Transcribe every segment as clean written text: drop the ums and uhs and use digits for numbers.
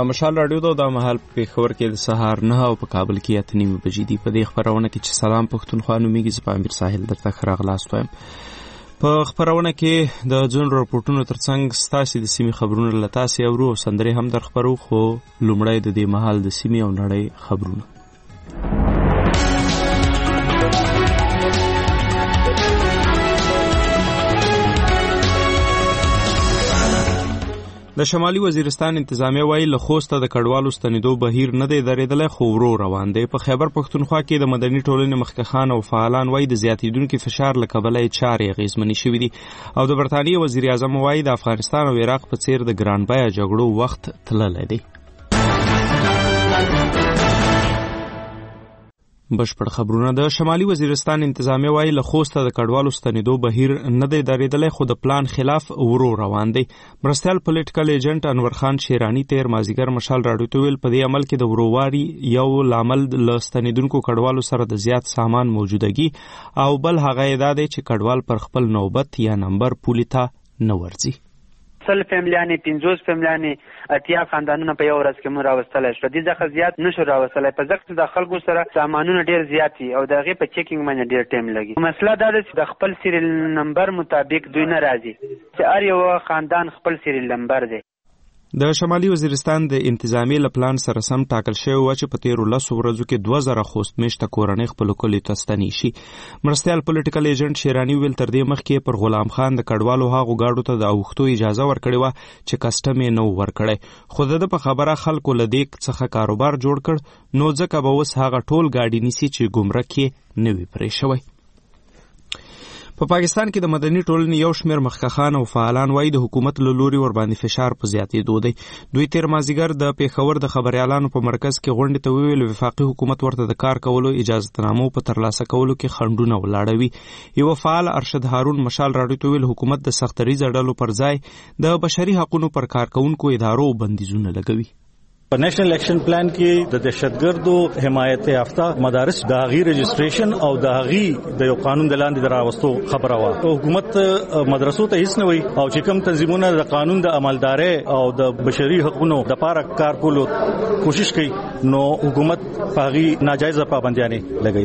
دا مشال رادیو دا مهال پېښور کې د سهار 9 او په کابل کې 8:30 بجې دي. په دې خبرونه کې چې سلام پښتونخوا نومېږي، زه امیر ساحل درته ښه راغلاست وایم. په خبرونه کې د ځینو راپورټونو ترڅنګ ستاسې د سیمې خبرونه له تاسې اورو او سندرې هم در خپرو، خو لومړی د دې مهال د سیمې او نړۍ خبرونه. د شمالي وزیرستان انتظامیه وایي له خوسته د کډوالو ستنېدو بهیر نه دی درېدلی، خو ورو روان دی. په خیبر پښتونخوا کې د مدني ټولنې مخکښان او فعالان وایي د زیاتېدونکي فشار له کبله یې چارې اغېزمنې شوي دي. او د برطانیې وزیر اعظم وایي د افغانستان او عراق په څېر د ګران بیه جګړو وخت تللی دی. بشپړ خبرونه. د شمالي وزیرستان انتظامیه وایي له خوسته د کډوالو ستنېدو بهیر نه دی درېدلی، خو د پلان خلاف ورو روان دی. مرستیال پولیټیکل ایجنټ انور خان شیرانی تیر مازیګر مشال راډیو ته ویل په دې عمل کې د وروواري یو لامل له ستنېدونکو کډوالو سره د زیات سامان موجودګي او بل هغه دا دی چې کډوال پر خپل نوبت یا نمبر پولي ته نه ورځي. 100 فیملیانې 50 فیملیانې 80 خاندانونه په یو ورځ کې مون راوستلی شو. دې څخه زیات نشو راوستلی په ځکه چې د خلکو سره سامانونه ډېر زیات دي او د هغې په چیکینګ باندې ډېر ټایم لګي. مسله دا ده چې د خپل سیریل نمبر مطابق دوی نه راځي، چې هر یو خاندان خپل سیریل نمبر دی. د شمالي وزیرستان د انتظامی له پلان سره سم ټاکل شوی و چې په تیرو 10 ورځو کې 2000 خوست میشته کورنۍ خپل کلیو ته ستنې شي. مرستیال پولیټیکل ایجنټ شیرانی ویل تر دې مخکې پر غلام خان د کډوالو هغو گاډو ته د اوښتو اجازه ورکړې وه چې کسټم یې نه ورکړی، خو د په خبره خلکو له دې څخه کاروبار جوړ کړ، نو ځکه به اوس هغه ټول گاډي نیسي چې ګمرک یې نه وي پرې شوی. په پاکستان کې د مدني ټولنې یو شمېر مخکښان او فعالان وایي د حکومت له لوري ورباندې فشار په زیاتېدو دی. دوی تیر مازدیګر د پېښور د خبریالانو په مرکز کې غونډې ته وویل وفاقي حکومت ورته د کار کولو اجازهنامو په ترلاسه کولو کې خنډونه ولاړوي. یو فعال ارشد هارون مشال راډیو ته ویل حکومت د سختریزه ډلو پر ځای د بشري حقوقو پر کارکونکو ادارو بندیزونه لګوي. په نېشنل اکشن پلان کې د دهشتګردو حمایت یافته مدارس د هغې رجسټریشن او د هغې د یو قانون د لاندې د راوستو خبره وه. حکومت مدرسو ته هیڅ نه وایي او چې کوم تنظیمونه د قانون د عملدارۍ او د بشري حقوقو د پاره کار کولو کوشش کوي، نو حکومت په هغې ناجایزه پابندیانې لګوي.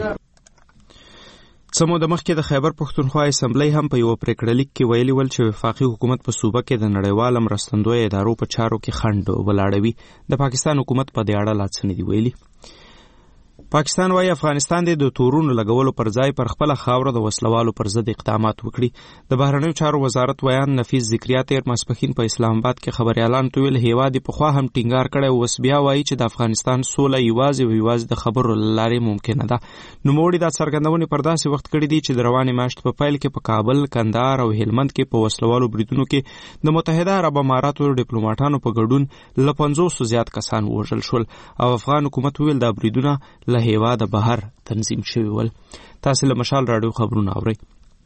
سمو د مخکې د خیبر پښتونخوا اسمبلی هم په یو پریکړه لیک کې ویلي ول چې وفاقي حکومت په صوبه کې د نړیوال مرستندوی ادارو په چارو کې خنډ ولاړوي. د پاکستان حکومت په دې اړه لا څه نه دي ویلي. پاکستان وايي افغانستان د تورونو لګولو پر ځای پر خپل خاوره د وسلوالو پر ضد اقدامات وکړي. د بهرنیو چارو وزارت ویان نفیس ذکریا تیر ماسپښین په اسلام آباد کې خبريالان ته ویل هیواد په خوا هم ټینګار کړي او وسبیا وايي چې د افغانستان سوله یوازې د خبرو لارې ممکنه ده. نو موړي د څرګندونې پر داسې وخت کړی دی چې د روانې میاشت په پیل کې په کابل، کندهار او هلمند کې په وسلوالو بریدونو کې د متحده عرب اماراتو ډیپلوماټانو په ګډون له 500 زیات کسان وژل شول او افغان حکومت ویل دا بریدونه له هیواد بهر تنظیم شوی ول. تاسو له مشال راډیو خبرونه اورئ.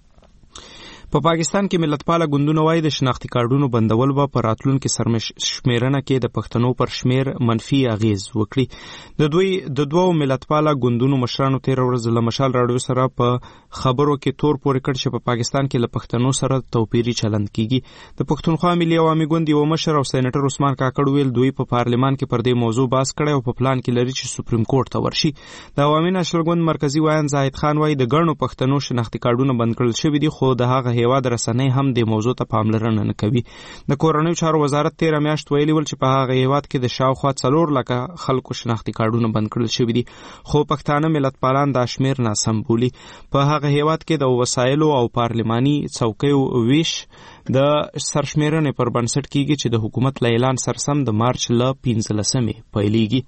په پاکستان کې ملتپاله ګوندونه وایي د شناختی کارډونو بندول به په راتلونکي سرشمیرنه کې د پښتنو پر شمیر منفي اغیز وکړي. د دوو ملتپاله ګوندونو مشرانو تیر ورځ له مشال راډیو سره په خبرو کې تور پورې کړ چې په پاکستان کې له پښتنو سره توپیري چلند کیږي. د پښتونخوا ملي عوامي ګوند یو مشر او سېنیټر عثمان کاکړ ویل دوی په پارلمان کې پر دې موضوع بحث کړي او په پلان کې لري چې سپریم کورټ ته ورشي. د عوامي نشل ګوند مرکزی وایان زاهد خان وایي د ګڼو پښتنو شناختی کارډونه بند کړل شوي دي، خو د هغه هیواد رسنۍ هم د موضوع ته پاملرنه نه کوي. د کورنیو چارو وزارت 13 میاشت ویلي ول چې په هغه هیواد کې د شاوخوا 4 لکه خلکو شناختی کارډونه بند کړل شوي دي، خو پښتانه ملتپالان دا شمیر ناسم بولي. په هغه هیواد کې د وسایلو او پارلماني څوکیو ویش د سرشمیرنې پر بنسټ کیږي چې د حکومت له اعلان سرسم د مارچ له 15مې پیلېږي.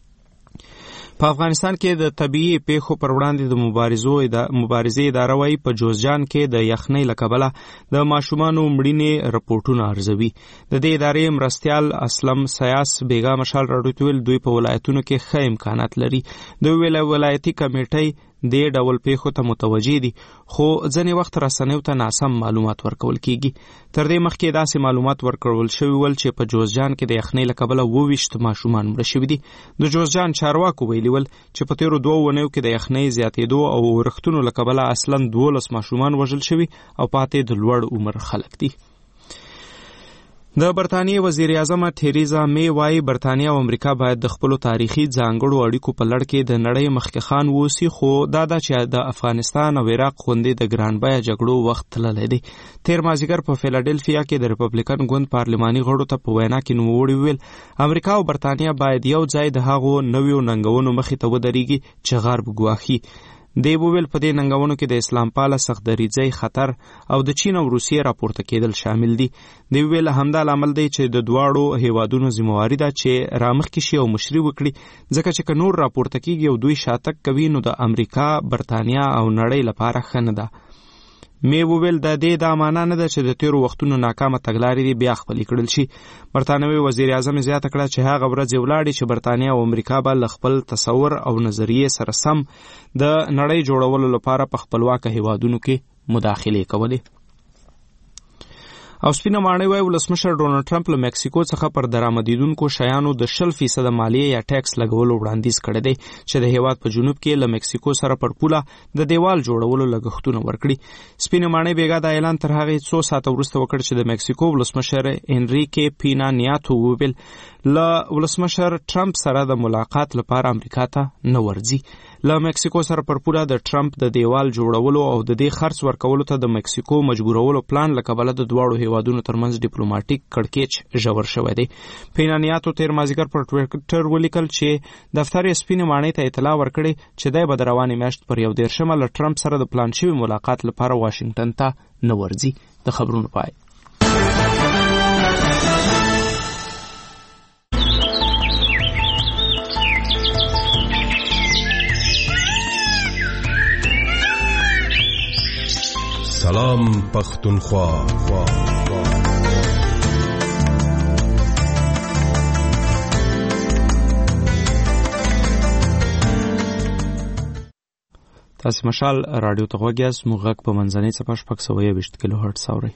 په افغانستان کې د طبيعي پیښو پر وړاندې د مبارزې اداره وايي په جوزجان کې د یخنۍ له کبله د ماشومانو مړینې رپورټونه ارزوي. د دې ادارې مرستیال اسلم سیاس بیګا مشال راډیو ویل دوی په ولایتونو کې ښه امکانات لري. دوی ویل ولایتي کمیټې دې ډول پیښو ته متوجي دي، خو ځینې وخت رسنیو ته ناسم معلومات ورکول کیږي. تر دې مخکې داسې معلومات ورکول شوي ول چې په جوزجان کې د یخنۍ له کبله 22 ماشومان مړه شوي دي. د جوزجان چارواکو ویلي ول چې په تیرو 2 ونیو کې د یخنۍ زیاتېدو او ورښتونو له کبله اصلاً 12 ماشومان وژل شوي او پاتې د لوړ عمر خلک دي. د برتانیې وزیر اعظم تریزا می وايي برتانیه او امریکا باید د خپل تاریخي ځانګړو اړیکو په لړ کې د نړۍ مخکښان ووسی، خو دا چې د افغانستان او عراق غوندې د ګران بیه جګړو وخت تللی دی. تیر مازدیګر په فیلادلفیا کې د ریپبلیکن ګوند پارلماني غړو ته په وینا کې نوموړي وویل امریکا او برتانیه باید یو ځای د هغو نویو ننګونو مخې ته ودرېږي چې غرب ګواښي. دی وویل په دې ننګونو کې د اسلام پاله سختدریځۍ خطر او د چین او روسیې راپورته کېدل شامل دي. دی وویل همدا لامل دی چې د دواړو هیوادونو ذمہواري ده چې رامخکې شي او مشري وکړي، ځکه چې که نور راپورته کېږي او دوی شاتګ کوي نو د امریکا، برتانیا او نړۍ لپاره ښه نه ده. می وویل د دې دا معنا نه ده چې د تیرو وختونو ناکامه تګلارې دي بیا خپلې کړل شي. برتانوي وزیر اعظم زیاته کړه چې هغه ورځ ولاړې چې برتانیا او امریکا به له خپل تصور او نظریې سره سم د نړۍ جوړولو لپاره په خپلواکه هیوادونو کې مداخلې کولې. او سپینه ماڼۍ وایي ولسمشر ډونالډ ټرمپ له مکسیکو څخه پر درآمدېدونکو شیانو د 0% مالیې یا ټیکس لګولو وړاندیز کړی دی چې د هیواد په جنوب کې له مکسیکو سره پر پوله د دیوال جوړولو لګښتونه ورکړي. سپینه ماڼۍ بیګا د اعلان تر هغې څو ساعته وروسته وکړ چې د مکسیکو ولسمشر انریکې پینا نیاتو وویل له ولسمشر ټرمپ سره د ملاقات لپاره امریکا ته نه ورځي. له مکسیکو سره پر پوله د ټرمپ د دیوال جوړولو او د دې خرڅ ورکولو ته د مکسیکو مجبورولو پلان له کبله د دواړو هیوادونو ترمنځ ډیپلوماټیک کړکېچ ژور شوی دی. پینانیاتو تیر مازدیګر پر ټویټر ولیکل چې دفتر یې سپینې ماڼۍ ته اطلاع ورکړې چې دی به د روانې میاشت پر 21 له ټرمپ سره د پلان شوي ملاقات لپاره واشنګټن ته نه ورځي. د خبرونو پای. سلام پختونخوا. تاسې مشال راډیو ته غوږ یاست. موږ غږ په منځنۍ څپه 620 کیلو هرټز اورئ.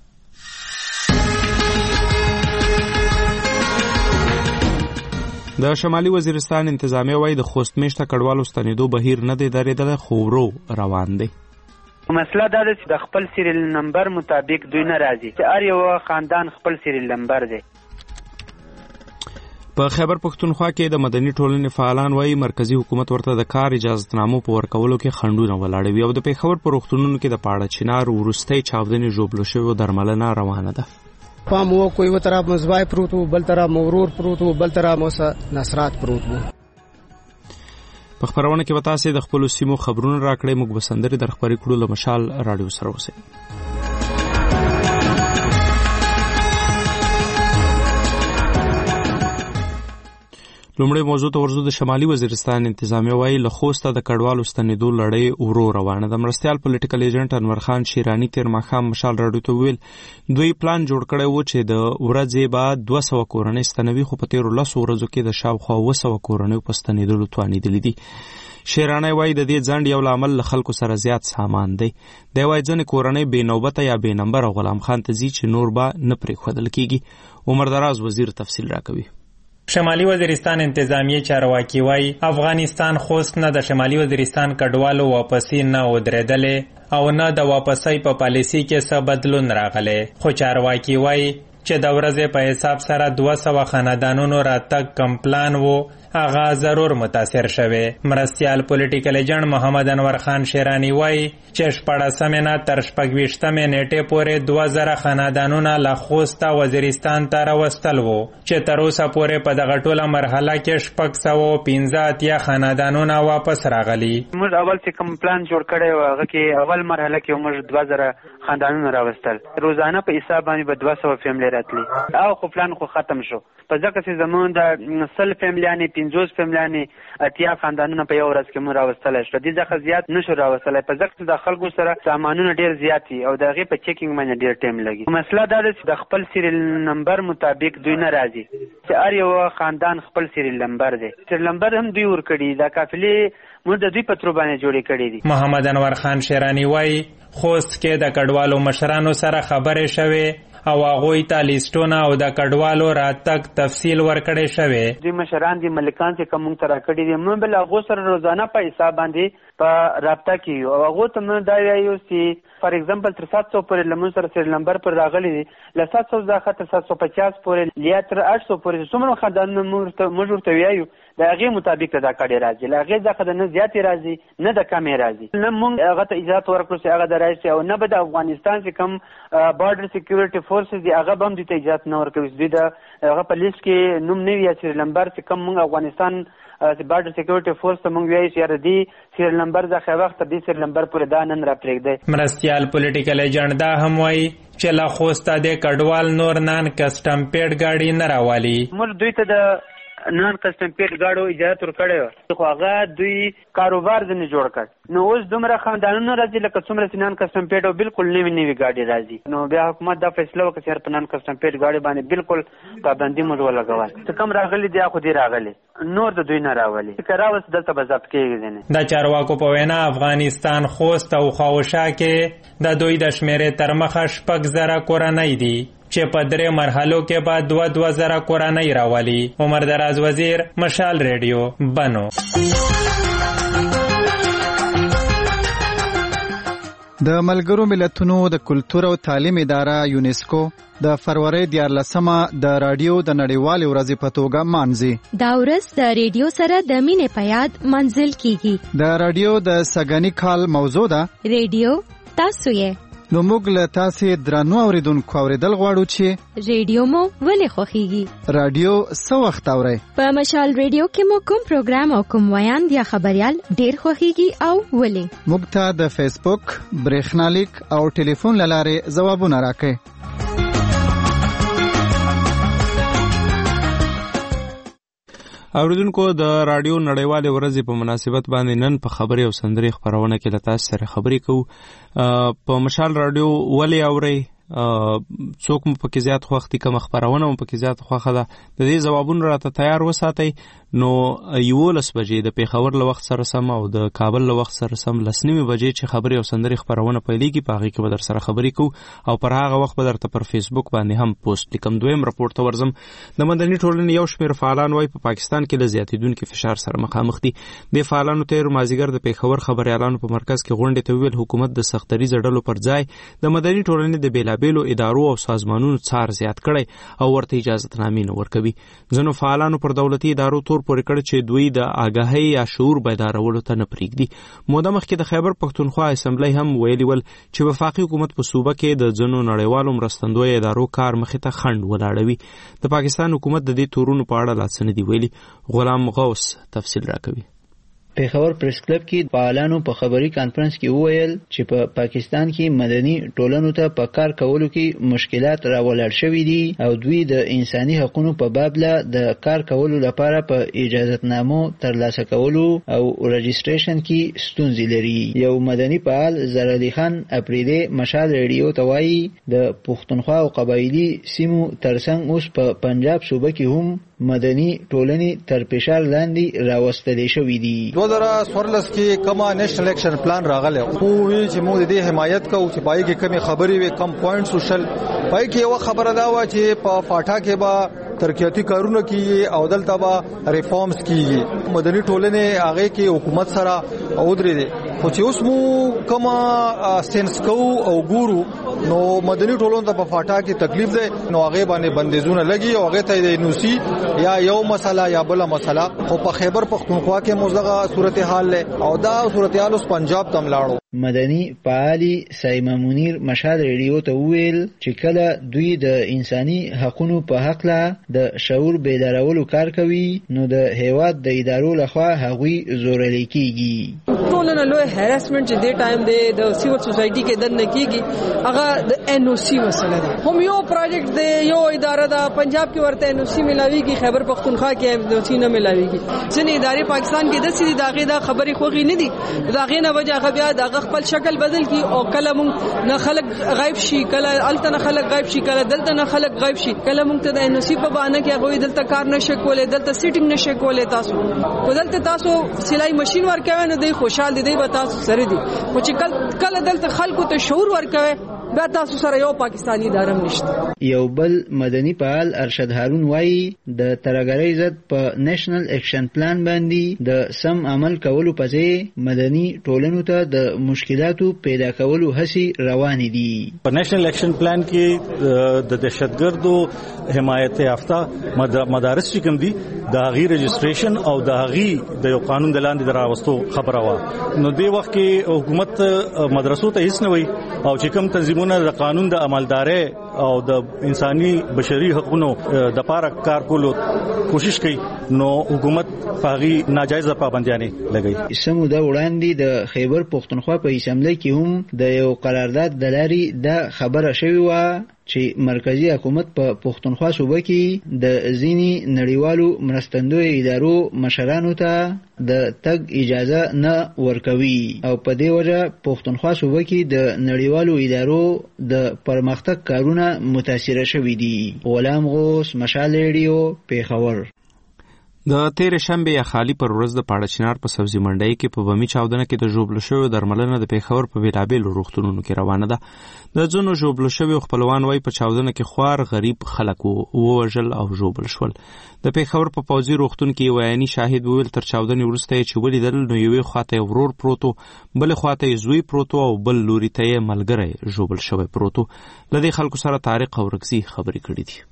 د شمالي وزیرستان انتظامیه وایي د خوست میشته کډوالو ستنېدو بهیر نه دی درېدلی، خو ورو روان دی. مسله دا ده چې د خپل سیریل نمبر مطابق دوی نه راځي، چې هر یو خاندان خپل سیریل نمبر دی. په خیبر پښتونخوا کې د مدني ټولنې فعالان وایي مرکزی حکومت ورته د کار اجازتنامو په ورکولو کې خنډونه ولاړوي او د پېښور په روغتونونو کې د پاړه چنار وروستۍ چاودنې ژوبلو شویو درملنه روانه ده. پام و کوئی و طرف مزوای پروت و بل طرف مورور پروت و بل طرف موسا نصرات پروت و. په خبرونه کې به تاسې د خپلو سیمو خبرونه راکړئ. موږ به سندرې در خپرې کړو. له مشال راډیو سره اوسئ. لومړی موضوع ته ورځو. د شمالي وزیرستان انتظامیه وایي له خوسته د کډوالو ستنېدو لړۍ ورو روانه ده. مرستیال پولیټیکل ایجنټ انور خان شیراني تیر ماښام مشال راډیو ته وویل دوی پلان جوړ کړی و چې د ورځې به 200 کورنۍ ستنوي، خو په تیرو 10 ورځو کې د شاوخوا 200 کورنیو په ستنېدلو توانېدلي دي. شیرانی وایي د دې ځنډ یو لامل له خلکو سره زیات سامان دی. دی وایي ځینې کورنۍ بې نوبته یا بې نمبره غلام خان ته ځي چې نور به نه پرېښودل کېږي. عمر دراز وزیر تفصیل راکوي. شمالي وزیرستان انتظامیه چارواکي وایي افغانستان خوست نه د شمالي وزیرستان کډوالو واپسی نه ودرېدلې او نه د واپسۍ په پالیسي کې څه بدلون راغلی، خو چارواکي وایي چې د ورځې په حساب سره 200 خاندانونو راتګ کم پلان وو، هغه ضرور متاثر شوی. مرستیال پولیټیکل ایجنټ محمد انور خان شیرانی وایي چې 14 نه تر 26 نیټې پورې 2000 خاندانونه له خوسته وزیرستان ته راوستل وو، چې تر اوسه پورې په دغه ټوله مرحله کې 615 خاندانونه واپس راغلي. موږ اول چې کوم پلان جوړ کړی و هغه کې اول مرحله کې موږ 2000 خاندانونه راوستل، روزانه په حساب باندې به 200 فیملی راتلی او خو پلان خو ختم شو. په ځکه چې زمون د 100 فیملیانې 50 فیملیانې 80 خاندانونه په یو ورځ کې موږ راوستلی شو. دې ځکه زیات نشو راوستلی په ځکه چې د خلکو سره سامانونه ډېر زیات دي او د هغې په چیکینګ باندې ډېر ټایم لګي. مسله دا ده چې د خپل سیریل نمبر مطابق دوی نه راځي، چې هر یو خاندان خپل سیریل نمبر دی. سیریل نمبر هم دوی ورکړي، دا قافلې موږ د دوی په ترو باندې جوړې کړي دي. محمد انور خان شیرانی وایي خوست کې د کډوالو مشرانو سره خبرې شوې او هغوی ته لیستونه او د کډوالو راتګ تفصیل ورکړی شوی. دوی مشران دي ملکان چې کوم موږ ته راکړي دي موږ بل هغو سره روزانه په حساب باندې په رابطه کې یو او هغو ته موږ دا وایو چې فار ایگزامپل تر 700 پورې لمون سره سیر نمبر پر راغلی دي له 700 څخه تر 750 پورې یا تر 800 پورې څومره خدانونه موږ ورته وایو د هغې مطابق دا کډې راځي له هغې څخه د نه زیاتې راځي نه د کمې راځي. نه موږ هغه ته اجازه ورکړو چې هغه د راشي او نه به د افغانستان چې کوم بارډر سکیورټي فورسز دي هغه به هم دوی ته اجازه نه ورکوي دوی د هغه په لیست کې نوم نه وي یا سیر نمبر چې کوم موږ افغانستان بارډر سکیورټي فورس ته موږ وایو چې یاره دې سیر نمبر څخه وخت تر دې سیر نمبر پورې دا نن راپرېږدی. مرستیال پولیټیکل ایجنټ دا هم وایي چې له خوسته د کډوال نور نان کسټم پیډ ګاډي نه راوالي. موږ دوی ته د نان کسټم پیډ گاډو اجازه ورکړې وه خو هغه دوی کاروبار ځنې جوړ کړ نو اوس دومره خاندانونه راځي لکه څومره چې نان کسټم پیډ او بالکل نوي ګاډي راځي نو بیا حکومت دا فیصله وکړه چې په نان کسټم پیډ گاډي باندې بالکل پابندي موږ ولګول چې کم راغلي دي خو دې راغلي نور د دوی نه راولي چې راوس دلته به ضبط کېږي. د چارواکو په وینا افغانستان خوست او خاوشا کې د دوی د شمیرې تر مخه 6,000 کورنۍ دي چې په 3 مرحلو کې بعد 2,000 کورنۍ راولي. عمر دراز وزیر، مشال ریډیو، بنو. د ملګرو ملتونو د کلتور او تعلیم اداره یونیسکو د فروری 14 د رادیو د نړیوالې ورځې په توګه مانځي. دا ورځ د ریډیو سره د مینې په یاد منځل کیږي. د رادیو د سګنی کال موضوع ده ریډیو تاسو یې. نو موږ له تاسې درنو اوریدونکو اوریدل غواړو چې ریډیو مو ولې خوښیږي. رادیو څه وخت اورئ؟ په مشال ریډیو کې مو کوم پروګرام او کوم ویاند یا خبريال ډیر خوښیږي او ولې؟ موږ ته د فیسبوک، برېښنالیک او ټلیفون له لارې ځوابونه راکړئ. اوریدونکو د رادیو نړیوالې ورځې په مناسبت باندې نن په خبري او سندري خبرونه کې له تاسو سره خبرې کوو. په مشال رادیو ولې اورئ؟ څوک مو پکې زیات خوښتي کوم خبرونه مو پکې زیات خوښه ده؟ د دې ځوابونه راته تیار وساتئ. نو 11 بجې د پیښور له وخت سره سم او د کابل له وخت سره سم 9 بجې چې خبري او سندري خبرونه پیلېږي په هغه کې به در سره خبرې کوو او پر هغه وخت به درته پر فیسبوک باندې هم پوسټ لیکم. دویم راپورټ ته ورځم. د مدني ټولنې یو شمېر فعالان وایي په پاکستان کې له زیاتېدونکي فشار سره مخامخ دي. د فعالانو تیر مازیګر د پیښور خبريالانو په مرکز کې غونډې ته ویل حکومت د سختري ډلو پر ځای د مدني ټولنې د بیلابېلو ادارو او سازمانونو څار زیات کړي او ورته اجازهتنامې نه ورکوي. ځینو فعالانو پر دولتي ادارو تور پورې کړ چې دوی د آګاهۍ یا شعور بیدارولو ته نه پرېږدي. موده مخکې د خیبر پښتونخوا اسمبلی هم ویلي ول چې وفاقي حکومت په صوبه کې د ځینو نړیوالو مرستندویه ادارو کار مخې ته خنډ ولاړوي. د پاکستان حکومت د دې تورونو په اړه لا څه نه دي ویلي. غلام غوث تفصیل راکوي. پیښور پریس کلب کې فعالانو په خبري کانفرنس کې وویل چې په پاکستان کې مدني ټولنو ته په کار کولو کې مشکلات راولاړ شوي دي او دوی د انساني حقوقو په باب له د کار کولو لپاره په اجازهتنامو ترلاسه کولو او رجسټریشن کې ستونزې لري. یو مدني فعال زرعلي خان اپریدي مشال ریډیو ته وایي د پښتونخوا او قبایلی سیمو ترڅنګ اوس په پنجاب صوبه کې هم مدني ټولنې تر فشار لاندې راوستلې شوې دي. 2014 کې کومه نېشنل اکشن پلان راغله خو وی چې موږ د حمایت کوو چې پای کې کمی خبرې وي کم پوینټ سوشل پای کې یو خبره دا و چې په فاټا کې به ترقیاتی کارونه کیږي او دلته به ریفارمز کیږي. مدني ټولنې هغه کې حکومت سره او درې دي خو چې اوس مو کومه سنس کوو او ګورو نو مدني ټولنو ته په فاټا کې تکلیف ده نو هغه باندې بندیزونه لګي او هغه ته د نوسی یا یو مسله یا بل مسله خو په خیبر پښتونخوا کې موزغه صورتحال له او دا صورتحال اوس پنجاب تم لاړو. مدني فعالي سایما منیر مشال ریډیو ته ویل چې کله دوی د انساني حقوقو په حق له د شعور بیدارولو کار کوي نو د هیواد د ادارو لخوا هغوی زورل کیږي. ټولنه لوی هراسمنت چې د ټایم دی د سیول سوسایټي کې دنه کیږي هغه د ان او سی مسله ده. هم یو پروجیکټ دی یو اداره ده پنجاب کې ورته ان او سی ملاويږي خیبر پختونخوا کې ان او سی نه ملاويږي. ځینې ادارې پاکستان کې د سړي داغه د خبرې خوغي نه دي داغه نه وجه بیا دغه خپل شکل بدل کی او کله مونږ نه خلک غایب شي کله الته نه خلک غایب شي کله دلته نه خلک غایب شي کله مونږ ته د ان او سی په بهانه کې هغه دلته کار نشه کولای دلته سیټینګ نشه کولای تاسو ودلته تاسو سلای ماشين ورکوي نه دی خوشحال دي به تاسو سره دي خو چې کله دلته خلکو ته شعور ورکوي بیا تاسو سره یو پاکستانی اداره نشته. یو بل مدني فعال ارشد هارون وایي د ترهګرۍ ضد په نېشنل اکشن پلان باندې د سم عمل کولو په ځای مدني ټولنو ته د مشکلاتو پیدا کولو هڅې روانې دي. په نېشنل اکشن پلان کې د دهشتګردو حمایت یافته مدارس چې کوم دي د هغې رجسټریشن او د هغې د یو قانون د لاندې د راوستو خبره وه. نو دې وخت کې حکومت مدرسو ته هیڅ نه وایي او چې کوم تنظیمونه د قانون د عملدارۍ او د انساني بشري حقوقو د پاره کار کولو کوشش کوي نو حکومت پاغي ناجایز پابندیانې لګوي. سموده وړاندې د خیبر پښتونخوا په اسمبلی کې هم د یو قرارداد د لارې د خبره شوې وه چې مرکزی حکومت په پښتونخوا صوبه کې د ځینې نړیوالو مرستندوی ادارو مشرانو ته د تګ اجازه نه ورکوي او په دې وجه پښتونخوا صوبه کې د نړیوالو ادارو د پرمختګ کارونه متاثره شوي دي. غلام غوث، مشال ریډیو، پیښور. د تیر شنبه یا خالی پر ورځ د پاړچنار په سبزی منډی کې په بمی چاودنه کې د ژوبل شوی درملنه د پیښور په بیلابیلو روغتونونو کې روانه ده. د ځینو ژوبل شوی خپلوان وای په چاودنه کې خوار غریب خلک ووژل او ژوبل شول. د پیښور په پوځي روغتون کې ویاني شاهد ویل تر چاودنې وروسته چې ولیدل نو یوې خواته ورور پروتو، بل خواته زوی پروتو او بل لوري ته ملګری ژوبل شوی پروتو. لدې خلکو سره طارق او رکزي خبرې کړې دي.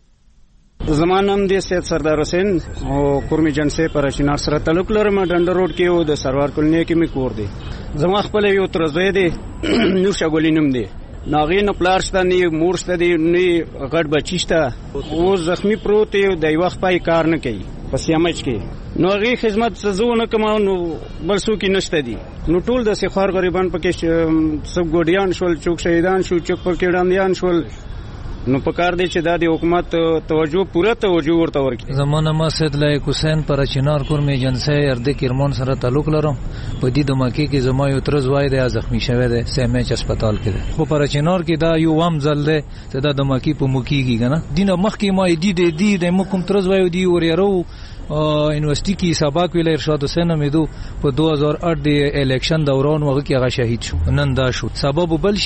زمان نام دی سید سردار حسین او کورمی جنسه پر اشنار سره تعلق لرم. ډنډر روډ کې او د سروار کلنی کې می کور دی. زما خپل یو ترزوی دی نو شګولینم دی. ناغې نه پلارشته نه مور شته دی نه غټ بچیشته او زخمی پروت دی. د وخت پای کار نه کوي پس یمچ کې نو غي خدمت سزونه کوم نو بل څوک نشته دي. نو ټول د سخار غریبان پکې سب ګوډیان شول، چوک شهیدان شو، چوک پر کېډاندیان شول. نو پکار دی چې د حکومت توجه پوره توجه ورته ورکړي. زمانه ما سید لایق حسین پر چنار کورمی جنسه ارده کرمان سره تعلق لرم. په دې د مکه کې زما یو ترز وای دی زخمی شوی دی سیمچ هسپتال کې دی. په پر چنار کې دا یو وام ځل دی چې د مکه په مکه کې کنه دینه مخ کې ما دی د مکم ترز وای دی وريرو یونیورسيټي کې سبق ویل ارشاد حسین امیدو په 2008 د الیکشن دوران وغه کې هغه شهید شو. نن دا شو سبب بل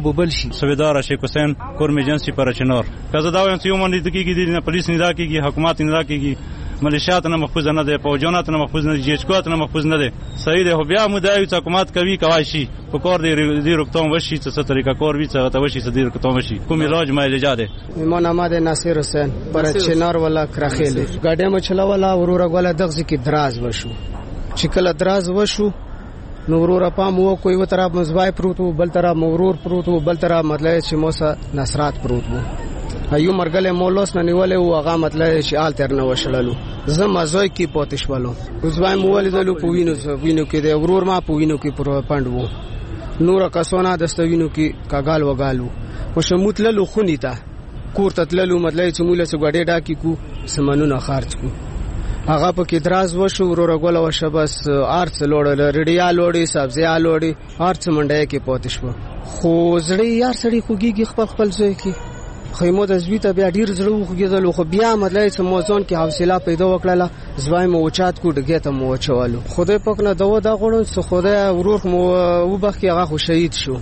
شي سویدار شیخ حسین کورمی جنسی پر چنار کزه دا یو منډه کېږي د پولیس نه دا کېږي حکومت نه دا کېږي ملیشیات نه محفوظ نه ده، فوجانات نه محفوظ نه دي، جیچکوات نه محفوظ نه ده. صحیح ده. بیا مدعی چې حکومت کوي شي په کار دی روکتون وشي څه طریقه کار وي څه ته وشي څه دی روکتون وشي کوم علاج ما علاج ده. ایمان احمد ناصر حسین پر چنار ولا کرخیل ګاډه مچلا ولا ورور غلا دغه کې دراز وشو چې کله دراز وشو نو ورور پام وو کوئی و طرف مزبای پروتو بل طرف مورور پروتو بل طرف مطلب چې موسا نصرات پروتو ایو مرګله مولوس نه نیولې او هغه مطلب چې آل تر نه وشللو زما زوی کې پوتش والو زوی مولې دلو پوینو کې د ورور ما پوینو کې پر پاندو نور کسونه د ستوینو کې کاګال وګالو مشموت للو خونیتا کور تتللو مطلب چې مولا سګړې ډاکی کو سمنونه خارج کو هغه په کې دراز وشو ورور غول وشه بس ارڅ لوړل ریډیا لوړی سبزی لوړی ارڅ منډه کې پوتش وو خو زړی یار سړی خوږي خپل ځای کې خیمو د زویته بیا ډیر زړه خوږیدل خو بیا مطلب چې موزون کې حوصله پیدا وکړه زوی مو اوچات کو ډګه ته مو چوالو خدای پاک نه دوا دا غوړن څه خدای ورور مو وبخ کې هغه خو شهید شو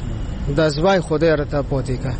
د زوی خدای رته پوتې کا.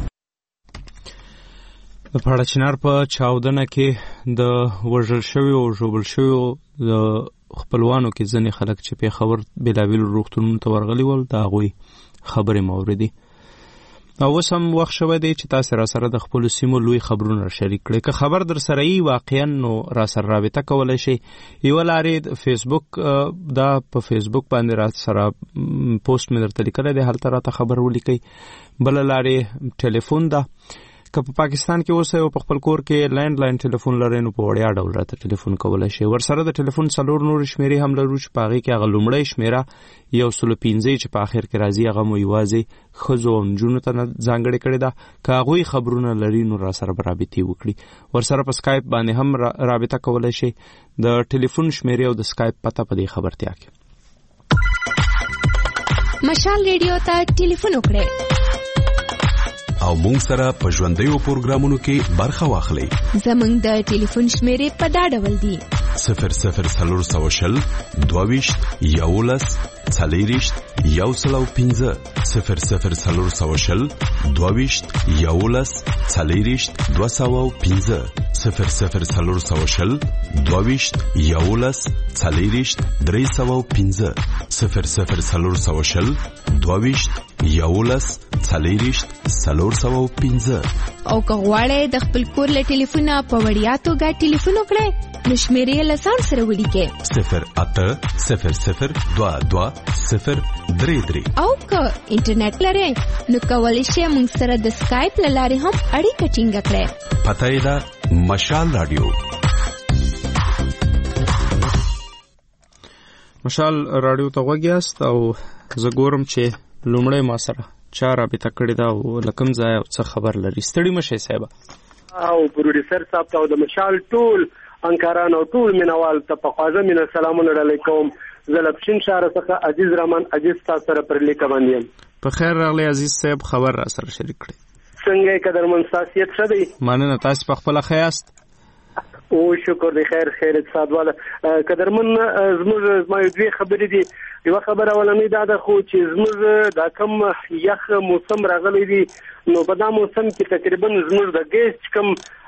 د پاړچنار په چاودنه کې د وژل شوی او ژوبل شوی د خپلوانو کې ځنې خلک چې په خبر بلاویل روغتونونو ته ورغلي ول دا غوي خبرې موردي او وسم وخت شوه دی چې تاسو را سره د خپل سیمو لوی خبرونه شریک کړئ. که خبر در سره ای واقعا نو را سره رابطه کولای شئ. یو لارې فیسبوک دا په فیسبوک باندې را سره پوسټ مې درته لیکلی دی هلته راته خبر ولیکئ. بله لارې ټلیفون ده که په پاکستان کې اوسئ او په خپل کور کې لینډ لاین ټلیفون لرئ نو په وړیا ډول راته ټلیفون کولی شئ. ورسره د ټلیفون 4 نورې شمېرې هم لرو چې په هغې کې هغه لومړۍ شمېره 115 چې په آخر کې راځي هغه مو یوازې ښځو او نجونو ته ځانګړې کړې ده. که هغوی خبرونه لري نو راسره به رابطې وکړي. ورسره په سکایپ باندې هم رابطه کولی شئ. د ټلیفون شمېرې او د سکایپ پته په دې خبرتیا کې. مشال ریډیو ته ټلیفون وکړئ او مونږ سره په ژوندیو پروګرامونو کې برخه واخلئ. زمونږ د ټلیفون شمېرې په دا ډول دي 00 420 11 40 115 00420 22 11 40 215 00420 22 11 40 315 00420 22 11 40 315. او که غواړئ د خپل کور له ټلیفونه په وړیا توګه ټلیفون وکړئ نو شمیرې له ځان سره ولیکئ 080022 او که انټرنیټ لرئ نو کولی شئ موږ سره د سکایپ له لارې هم اړیکه ټینګه کړئ. پته یې ده مشال رادیو. مشال رادیو ته غوږ یاست او زه ګورم چې لومړی ما سره چا رابطه کړې ده او له کوم ځایه او څه خبر لري. ستړي مه شئ صاحبه. او پروډیوسر صاحب ته او د مشال ټول انکاران او ټول مینوال ته په خوازه مینه سلامونه ډالۍ کوم. زه له پښین ښاره څخه عزیز رحمان عزیز تاسو سره پر لیکه باندې یم. په خیر راغلی عزیز صاحب، خبر را سره شریک کړئ. څنګه یې قدرمن ساسیت ښه دی؟ مننه، تاسو په خپله ښه یاست؟ او شکر دی خیر اقتصاد والا. قدرمن زما یو دوی خبرې دي. یوه خبره اولنۍ دا ده خو چې زموږ دا کم یخ موسم راغلی دی نو په دا موسم کې تقریبا زموږ د ګیس کم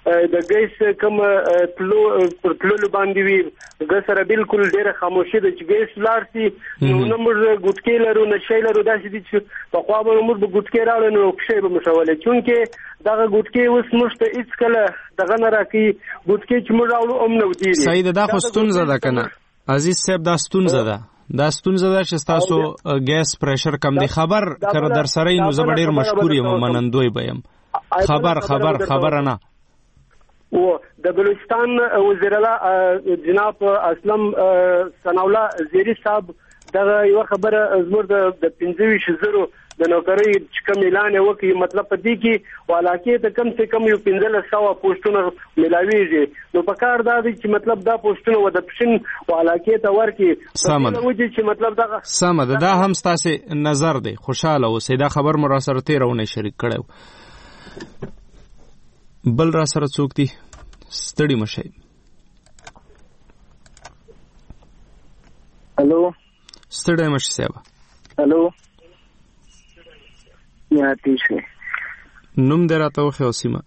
پر تللو باندې وي ګیس سره بالکل ډېره خاموشي ده چې ګیس لاړ شي نو نه موږ ګوتکې لرو نه شی لرو. داسې دي چې پخوا به موږ به ګوتکې راوړو نو پښې به مو شولې چونکې دغه ګوتکې اوس موږ ته هېڅکله دغه نه راکوي. ګوتکې چې موږ راوړو هم نه ودېږي. صحیح ده، دا خو ستونزه ده که نه عزیز صاحب؟ دا ستونزه ده چې ستاسو ګیس پریشر کم دی. خبر کړه در سره نو زه به ډېر مشکور یم، منندوی به یم. خبره نه و د بلوچستان وزیر اعلی جناب اسلم ثناءالله زیری صاحب دغه یو خبره زموږ د 25,000 د نوکرۍ چې کوم اعلان وکړي، مطلب په دې کې ولاکې ته کم سے کم یو 1500 پوسټونه ملاویږي. نو په کار دا دی چې مطلب دا پوسټونه و د پښین ولاکې ته ورکړي. سمه ده چې مطلب دغه سمه ده، دا هم ستاسو نظر دی. خوشاله اوسئ. دا خبر مو را سره تېرونه شریک کړی. بل را سره څوک دی؟ ستړي مه شئ. هلو، ستړی مه شئ صاحبه. هلو، یاتیش نوم دې راته وښیه او سیمه.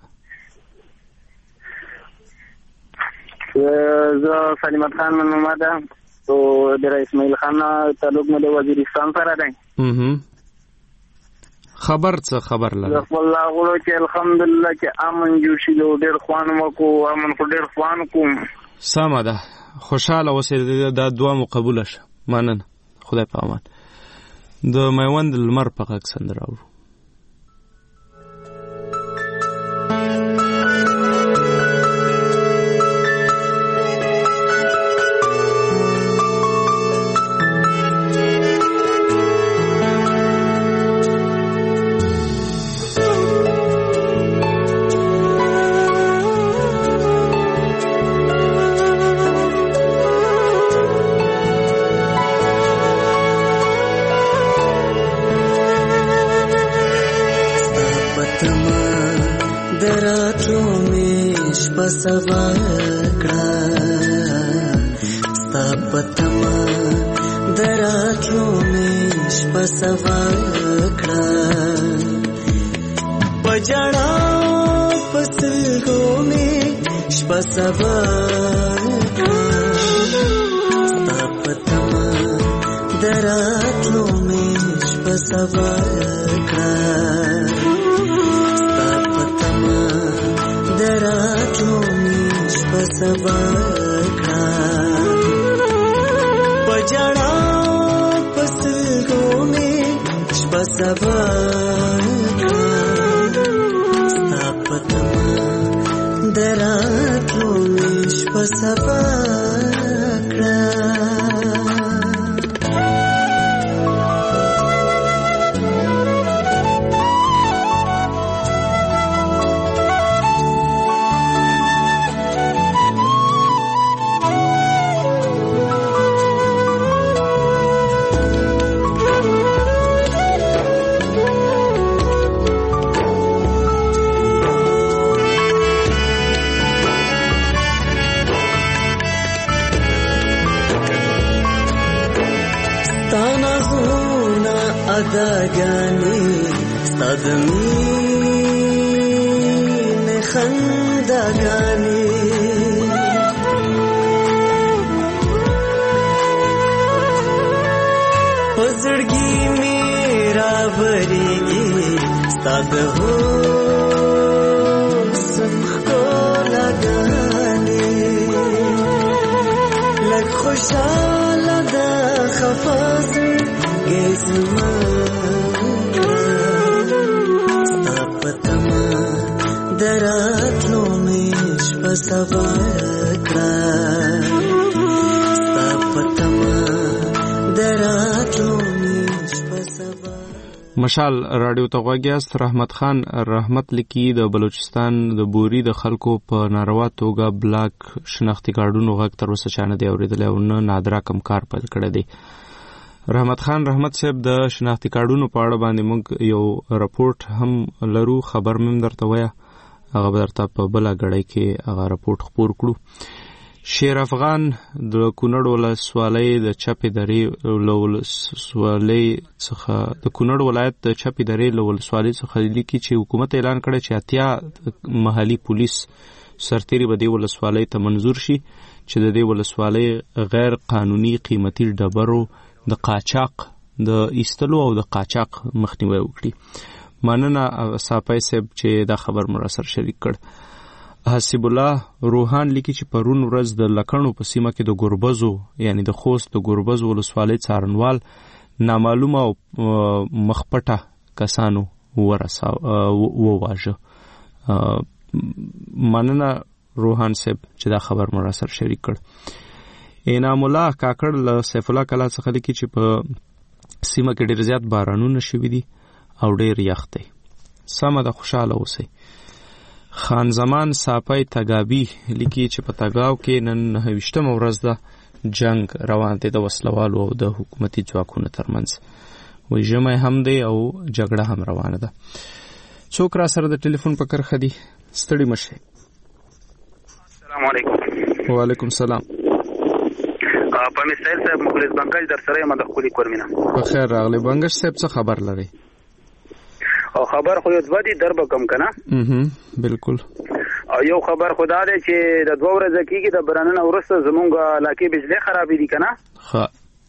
زه سلیمت خان مې نومه ده تو د اسماعیل خان تعلق مې د وزیرستان سره دی. خبر لري؟ والله غواړو چې الحمدلله چې امن جوړ شي. ډېر خوان وکړو، امن خو ډېر خوان کوم. سمه ده، خوشحاله اوسئ. دا دعا مو قبوله شه. مننه، خدای په امان. د میوند لمر په غږ سندره اورو. سوا کړه ستا پتما دراتلو مې شپه سوا کړه پجړا پسلګو مې شپه سوا کړه ستا پتما دراتلو مې شپه سوا کړه دراتلو میش پسوا کړه پجړا پسلګو میش پسوا کړه ستا پتما دراتلو میش پسوا کړه اداګانې ستاد مینې خنداګانې پزړګي مې راوړېږي ستاد حسن ښکلاګانې لږ خوشاله د خفا زړګی زما ستا په تمه د راتلو مې شپه سبا کړه ستا په تمه د راتلو مې شپه سبا. مشال رادیو ته غوږ یاست. رحمت خان رحمت لیکي د بلوچستان د بوري د خلکو په ناروا توګه بلاک شناختی کارډونو غږ تر اوسه چا نه دی اورېدلی او نه نادره کم کار پیل کړی دی. رحمت خان رحمت صاحب د شناختی کارډونو په اړه باندې موږ یو رپورټ هم لرو، خبر مې درته وایه، هغه به درته په بله ګړۍ کې هغه رپورټ خپور کړو. شیر افغان د کونړ ولسوالۍ د چپې درې له ولسوالۍ څخه د کونړ ولایت د چپې درې له ولسوالۍ څخه لیکي چې حکومت اعلان کړی چې 80 محلي پولیس سرتیري به دې ولسوالۍ ته منظور شي چې د دې ولسوالۍ غیر قانوني قیمتي ډبرو د قاچاق د ایستلو او د قاچاق مخنیوي وکړي. مننه صافی صاحب چې دا خبر مر سره شریک کړ. حسیب الله روحان لیکي چې پرون ورځ د لکڼو په سیمه کې د ګوربزو یعنی د خوست د ګوربزو ولسوالۍ څارنوال نامعلومه او مخپټه کسانو وواژه. مننه روحان صاحب چې دا خبر مر سره شریک کړ. انعام الله کاکړ له سیف الله کلا څخه لیکي چې په سیمه کې ډېر زیات بارانونه شوي دي او ډېر یخ دی. سمه ده، خوشاله اوسئ. خان زمان صافی تګابي لیکي چې په تګاو کې نن 29مه ورځ ده جنگ روان دی د وسلوالو او د حکومتي ځواکونو ترمنځ. وایي ژمی هم دی او جګړه هم روانه ده. څوک را سره د ټلیفون په کرښه دي؟ ستړي مشئ. السلام علیکم. وعلیکم سلام. په مثال صاحب مخلص بنگش در سره یم د خولي کورمینه. په خیر راغلی. بنگش صاحب څه خبر لري؟ او خبر خو یو دوه دي درب کم کنه. بالکل. او یو خبر خدا دی چې د 2 ورځې کېږي د براننه ورسته زمونږ علاقې بجلی خرابې دي کنه. ها.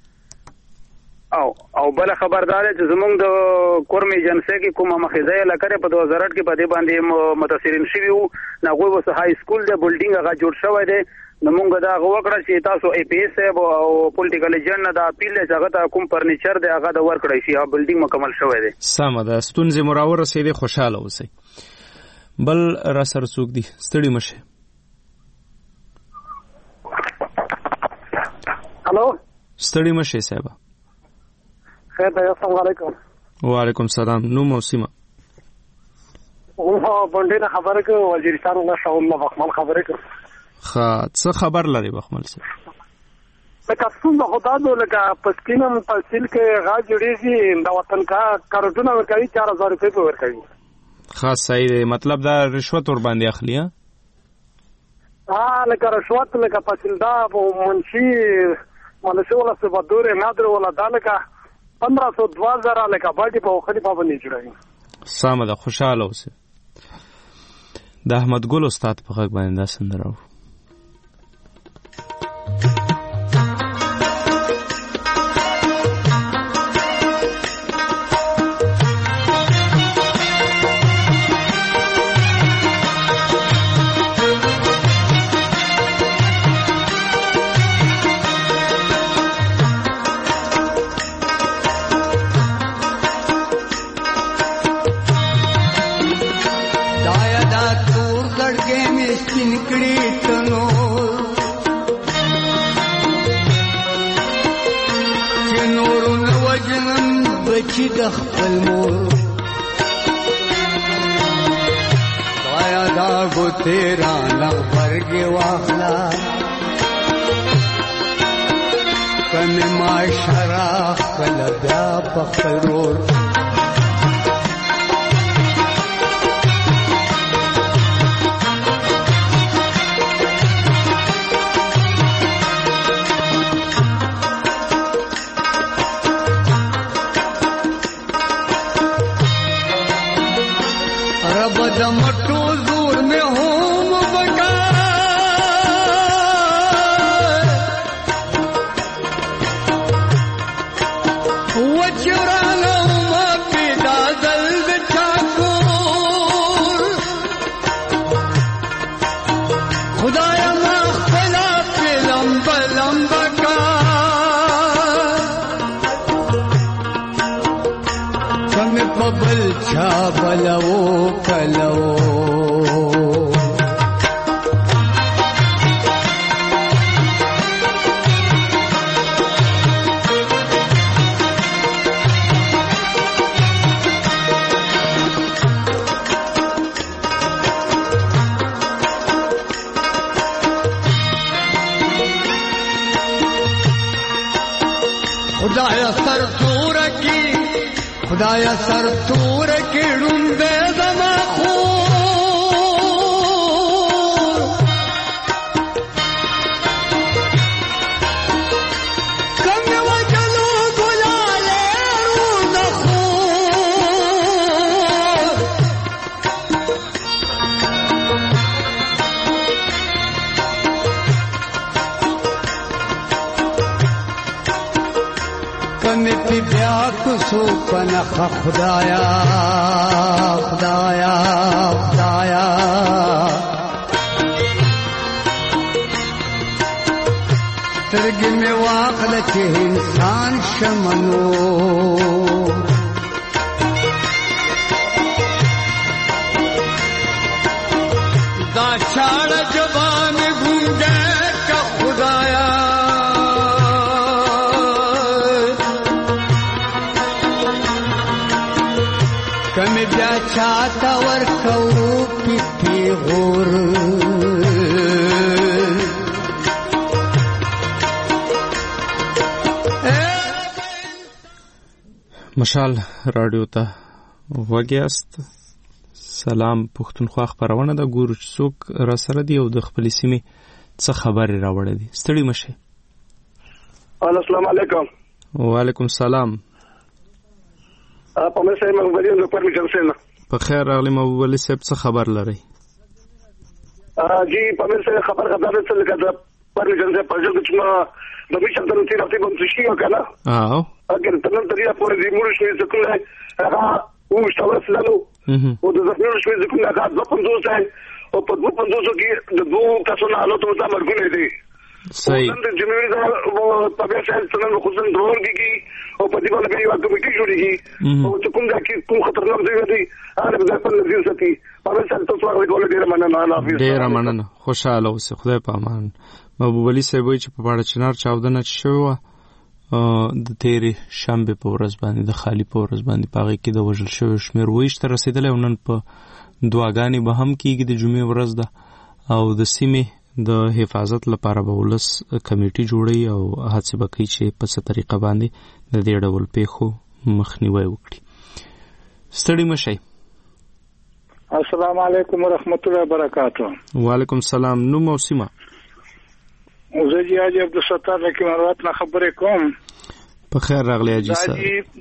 او بل خبردار چې زمونږ د کورم ایجنسی کې کومه مخزه لکه په 2008 کې په دې باندې متاثرین شوي وو، نغوی وس های سکول د بلډینګ هغه جوړ شوی دی. نو مونږ دا وکړه چې تاسو ای پی ایس او پولیټیکل ایجنټ نه دا اپیل چې هغه ته کوم فرنیچر دی هغه د ورکړی شي، هغه بلډینګ مکمل شوی دی. سمه ده، ستونزې مو راورسېدې، خوشحاله اوسئ. بل را سره څوک دي؟ ستړي مشئ. هلو، ستړي مشئ صاحب. خیر دی، السلام علیکم. وعلیکم سلام. نوم او سیمه؟ بونډې نه خبره کوم، وزیرستان نه شاول نه بخمل خبره کوم. څه خبر لري بخمل صاحب؟ لکه څنګه خدا دو لکه پسکینم تحصیل کې غا جوړیږي د وطن کا کارډونه ورکوي 4000 روپۍ په ورکوي. خاص صحیح دی، مطلب دا رشوت ور باندې اخلي. ها لکه رشوت لکه تحصیلدار او منشي مالشه ولا سبدور نادر ولا دالکه 1500 2000 لکه باندې په خلی په باندې جوړوي. سمه ده، خوشاله اوسه. د احمد ګل استاد په غږ باندې دا سندره د خپل مور دایا دا گو تیرا لغبرگ واخلا کمی معاشرہ کلبیا پخپل رور मटो दूर में होम बका वचरानो मा पिदा जल्द ठाकुर खुदाया मा खला पे लंबा लंबा का कम पबल छा बलवो कलवो खुदाया सर तूर की रुंदे जमा खूर कम वजलो गुलाले रूद खूर कमिटी ब्याकुसो पनख खुदाया खुदाया खुदाया तरग में वाक़ल के इंसान शमनो दाछाड़ जबान गूंजे का खुदाया कमी ब्या चाहता वर कऊ पिपी गोर مشال رادیو ته وګیاست. سلام پښتونخوا خبرونه د ګورو څوک را سره دی او د خپل سیمې څه خبرې راوړې دي. ستړي مشه. السلام علیکم. وعلیکم السلام. په مسای مغبري نو پر جنسنه په خیر راغلی موبایل صاحب څه خبر لري؟ جی په مسای خبر غواړم چې لکه پر جنسه په ځل کې ما د میشن تر تیر هفته باندې شي وکړه. اگر تنن طریقه په دې مور شوي ځکه هغه او شتوسلو او د زخمونو شوي ځکه هغه د 50 ځای او په 250 کې د دوه کسونو حالت ته مرګونه دي. صحیح. د جمهوریت د طبيعت سره تنن خصوصا ډرون کې او په دې باندې یو کمیټه جوړیږي او چې کوم ځکه کوم خطرناک ځای دی هغه به خپل نظر ساتي. په مثال تاسو هغه ډول ډیر مننه خوشاله اوسه. خدای په امان. محبوب علي صاحب چې په باړه چنار چاودنه شوه د تیرې شنبه په ورځ باندې د خالی په ورځ باندې پاغي کې د وژل شوی شمیر وایشت رسیدلی. نن په دعاګانې به هم کیږي د جمعې ورځ ده او د سیمې د حفاظت لپاره به ولس کمیټي جوړي او هڅه وکړي چې په څه طریقه باندې د دې ډول پیښو مخنیوي وکړي. ستړي مشئ. السلام علیکم ورحمت الله وبرکاته. وعلیکم السلام. نو موسیمه زه جی حاجی عبدالستار لکی مروات نه خبرې کوم. په خیر راغلی حاجی صاحب.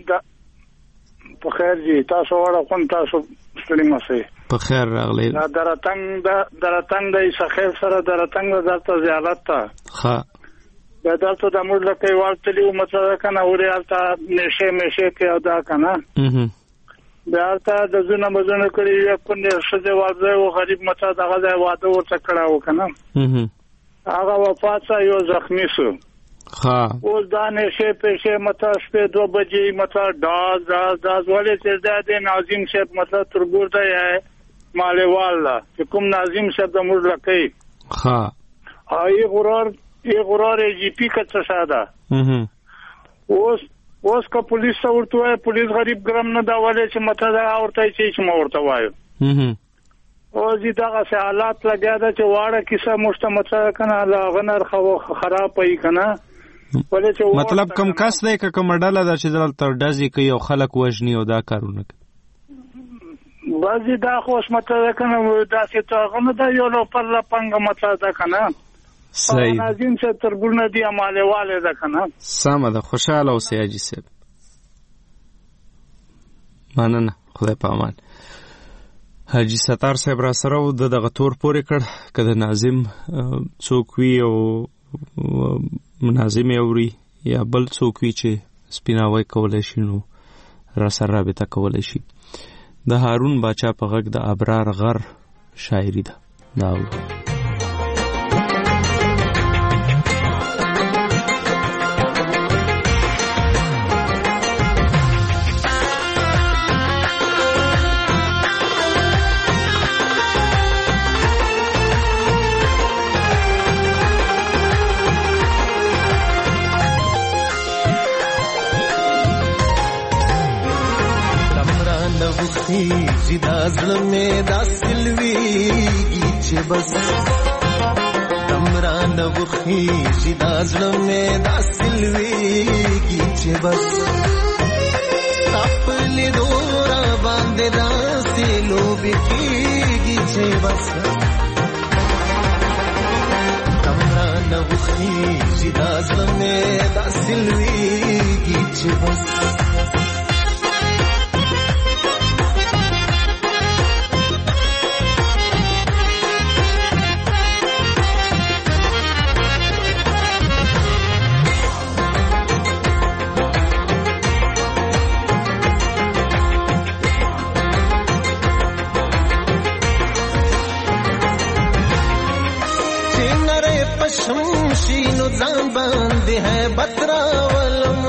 په خیر جی تاسو وړه کوم تاسو ستړي مشه. په خیر راغلی. درتنګ د اسخیل سره درتنګ درته زیارت ته. ها. دلته د موږ لکه والتلی او مڅه کنه اوريالته نشه کې ادا کنه. دلته د زونه مزونه کړی یو کنه شته واځي او غریب مڅه دغه ځای واده ورته کړه وکنه. هغه وفات یو زخمی شو. ها. اوس دا نشه پېښه مته شپه 2 بجې مته داز ولې چې د ناظم صاحب مته ترګور دی مالوال چې کوم ناظم صاحب د موږ لکې. ها. ای غرار جی پی کڅ ساده. اوس کا پولیس ورته پولیس غریب ګرام نه دا ولې چې مته دا اورته چې ما ورته وایو. او زی دغه حالات لګیا دا چې واړه کیسه مشتمته کنه لاغنر خراب پي کنه. مطلب کم کس دی که کوم ډاله دا چې دلته ډازي کوي او خلک وژني او دا کارونه کوي. بعضی دا خو اسمته کنه دا چې تاغه دا یو نو پر لا پنګ مته دا کنه. صحیح. ناظم چې ترګونه دی مالواله دا کنه. سمه ده. خوشاله اوسئ حاجی صاحب. مننه. خدای په امان. حاجی ستار صاحب را سره و دغه تور پورې کړ که د ناظم څوک وي او ناظم یې اوري یا بل څوک وي چې سپیناوی کولی شي نو را سره رابطه کولی شي. د هارون باچا په غږ د ابرار غر شاعري ده. دا دا زړه مې دا سلويږي چې بس تمران وخیږي دا زړه مې دا سلويږي چې بس خپلې دورا باندې داسې لوبې کېږي چې بس تمران وخیږي دا زړه مې دا سلويږي چې بس ځان باندې ہے بتراولم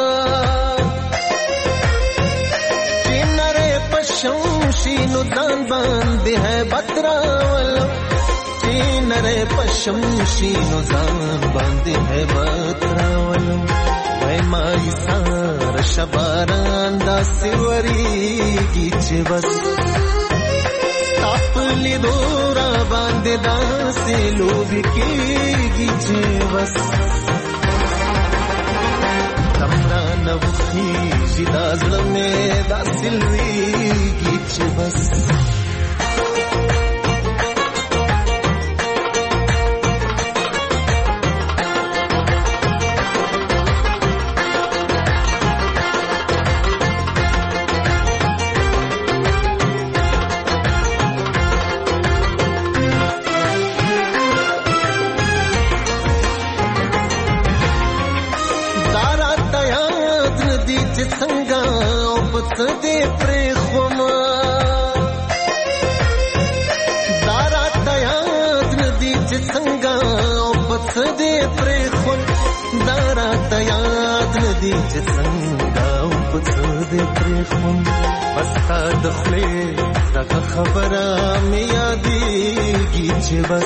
چې نره پشمشینو ځان باندې ہے بتراولم چې نره پشمشینو ځان باندې ہے بتراولم وای مای سار شباران دا سیوریږي چې بس خپلې دورا باندې داسې لوبې کېږي چې بس تمران وخیږي دا زړه مې داسې لویږي چې بس بستا دخلې دغه خبره مې یادېږي چې بس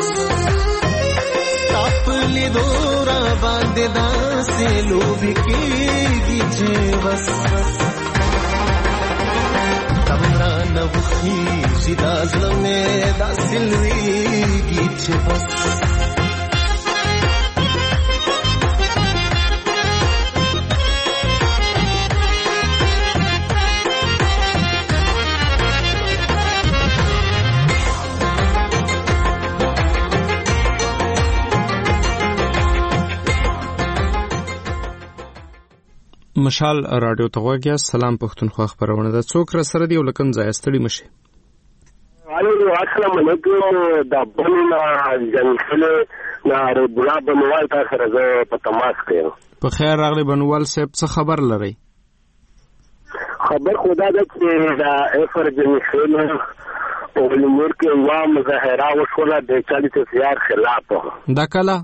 خپلې دورا باندې داسې لوبې کېږي چې بس تمران وخیږي دا زړه مې داسې لویږي چې بس مشال رادیو ته غوږی. سلام پښتونخوا خبرونه ده. څوک را سره دی او لکم ځای ستړي مشه. السلام علیکم. دا بلنا جنسله نار بلا بنوال تاسو سره په تماس کې. په خیر راغلی بنوال صاحب. څه خبر لري؟ خبر خدا ده چې دا افر جنسله او لمر کې وا مظاهره وشوله د 40 سیار خلاف. دا کله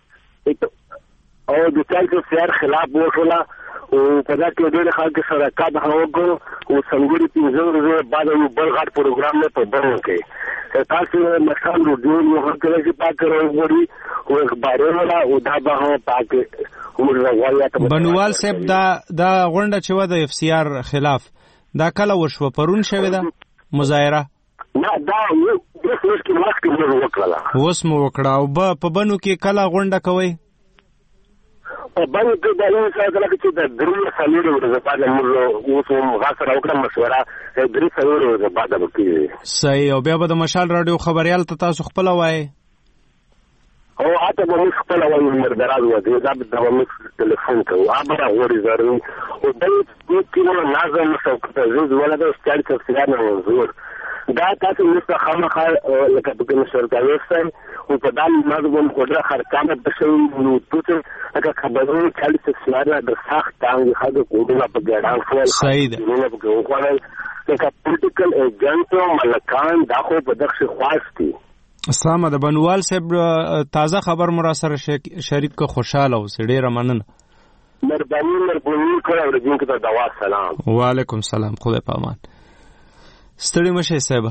او د 40 سیار خلاف وشوله او په دا کې ډېر خلک سره کډ هاوګو او څنګه پینځه ورځې بعد یو بل غټ پروګرام نه په بڼه کې تاسو مشال روډیو یو هغه چې پاک راوړي او اخبارونه او دا به پاک بنوال صاحب دا غونډه چې و د اف سی آر خلاف دا کله وشو؟ پرون شوه دا مظاهره؟ نه دا یو څه کې ماسک وکړه. اوس مو وکړه. او په بنو کې کله غونډه کوي؟ په باندې د یو څه چې د درو سالورو ورځ بعد موږ اوس غاښ راوکړه مشوره درې سالورو ورځ بعد وکړي. صحیح. او بیا به د مشال رادیو خبريال ته تاسو خپل وایي او اته به موږ خپل وایو مردراز وځي دا به موږ ټلیفون کوو ابره غوړي زارو او د دې کې نو نازم څوک ته زو ولدا ستاري څه نه زور دا تاسو موږ خامخا لکه په کوم سرکاري ځای او په دال مازغون قدرت خرڅانه د شو نو توته هغه خبرونه چې سیاره د سخت تانګ هغه کوډه په ګډان فول صحیح ده نو په کومه لکه پولیټیکل ایجنټ ملکان دا خو په دغه خواستی اسلام د بنوال صاحب تازه خبر مرا سره شریک کو خوشاله اوسې ډیره مننه مهرباني کړئ ورځین کې دوا سلام وعلیکم سلام خدای پامان ستړي مشه صاحب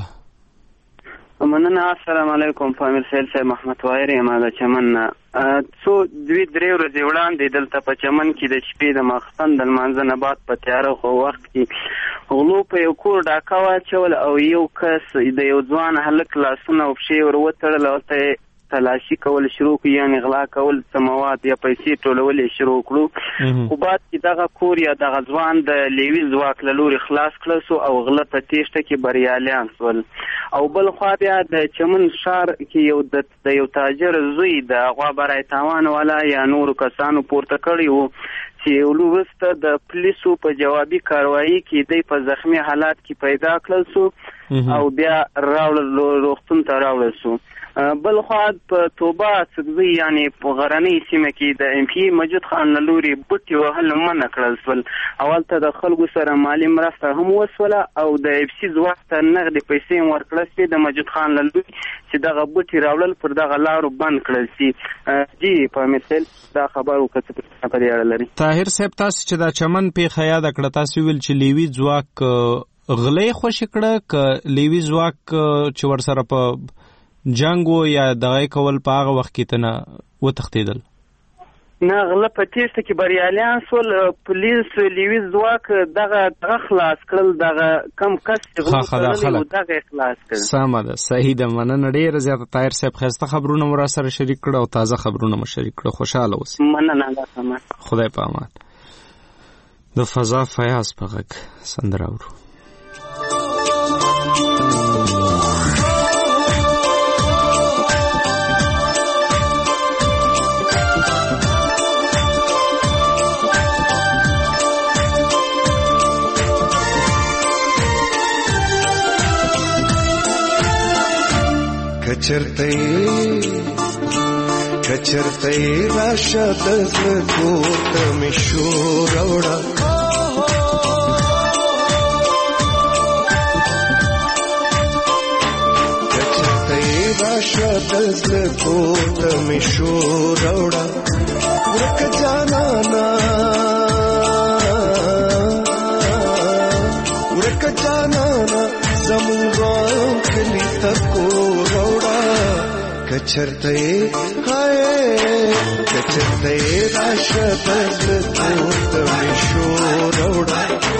مننه السلام علیکم فامل سیل صاحب محمد وایر یم د چمن څو دوی درې ورځې وړاندې دلته په چمن کې د شپې د ماخستن د لمانځه نه بعد په تیاره خو وخت کې غلو په یو کور ډاکه واچول او یو کس د یو ځوان هلک لاسونه او پښې ور وتړل او ته تلاشي کول شروع کړي یعنې غلا کول څه مواد یا پیسې ټولول یې شروع کړو خو بعد کې دغه کور یا دغه ځوان د لیوي ځواک له لورې خلاص کړل سو او غله په تیښته کې بریالیان سول او بل خوا بیا د چمن ښار کې د یو تاجر زوی د غوا برای تاوان والا یا نورو کسانو پورته کړی و چې وروسته د پولیسو په جوابي کاروایي کې دی په زخمي حالات کې پیدا کړل سو او بیا روغتون ته راوړل سو بل خوا په توبه سګزي یعنی په غرنۍ سیمه کې د ام پی مجید خان لوري بوټي وهل منع کړل سول اولته د خلکو سره مالی مرسته هم وسوله او د اف سی ځواک ته نغدي پیسې ورکړل سي د مجید خان لوري چې دغه بوټي راوړل پر دغه لارو بند کړل سي جی په مثال دا خبرو کڅ په دې اړه لري طاهر صاحب تاسو چې دا چمن په خیا د کړه تاسو ویل چې لیوي ځواک غلې خوش کړه ک لیوي ځواک چې ور سره په جنگو یا دغه کول په هغه وخت کې تنه و تختیدل نه غله په تیښته کې بریالیان سول پولیس لیوي ځواک دغه خلاص کړل دغه کم کس غله دغه خلاص کړل سمه ده صحیح ده مننه ډیره زیاته طاهر صاحب خسته خبرونه مو را سره شریک کړه او تازه خبرونه مو شریک کړه خوشاله اوسئ مننه الله خدای په امان د فضا فیاض په غږ سندره اورو کچرته راشه د زړه ته مې شور راوړه کچرته راشه د زړه ته مې شور راوړه ورکه جانانا ورکه جانانا زموږ کلی تکو کچرته هاي کچرته راشه د زړه مې شور راوړه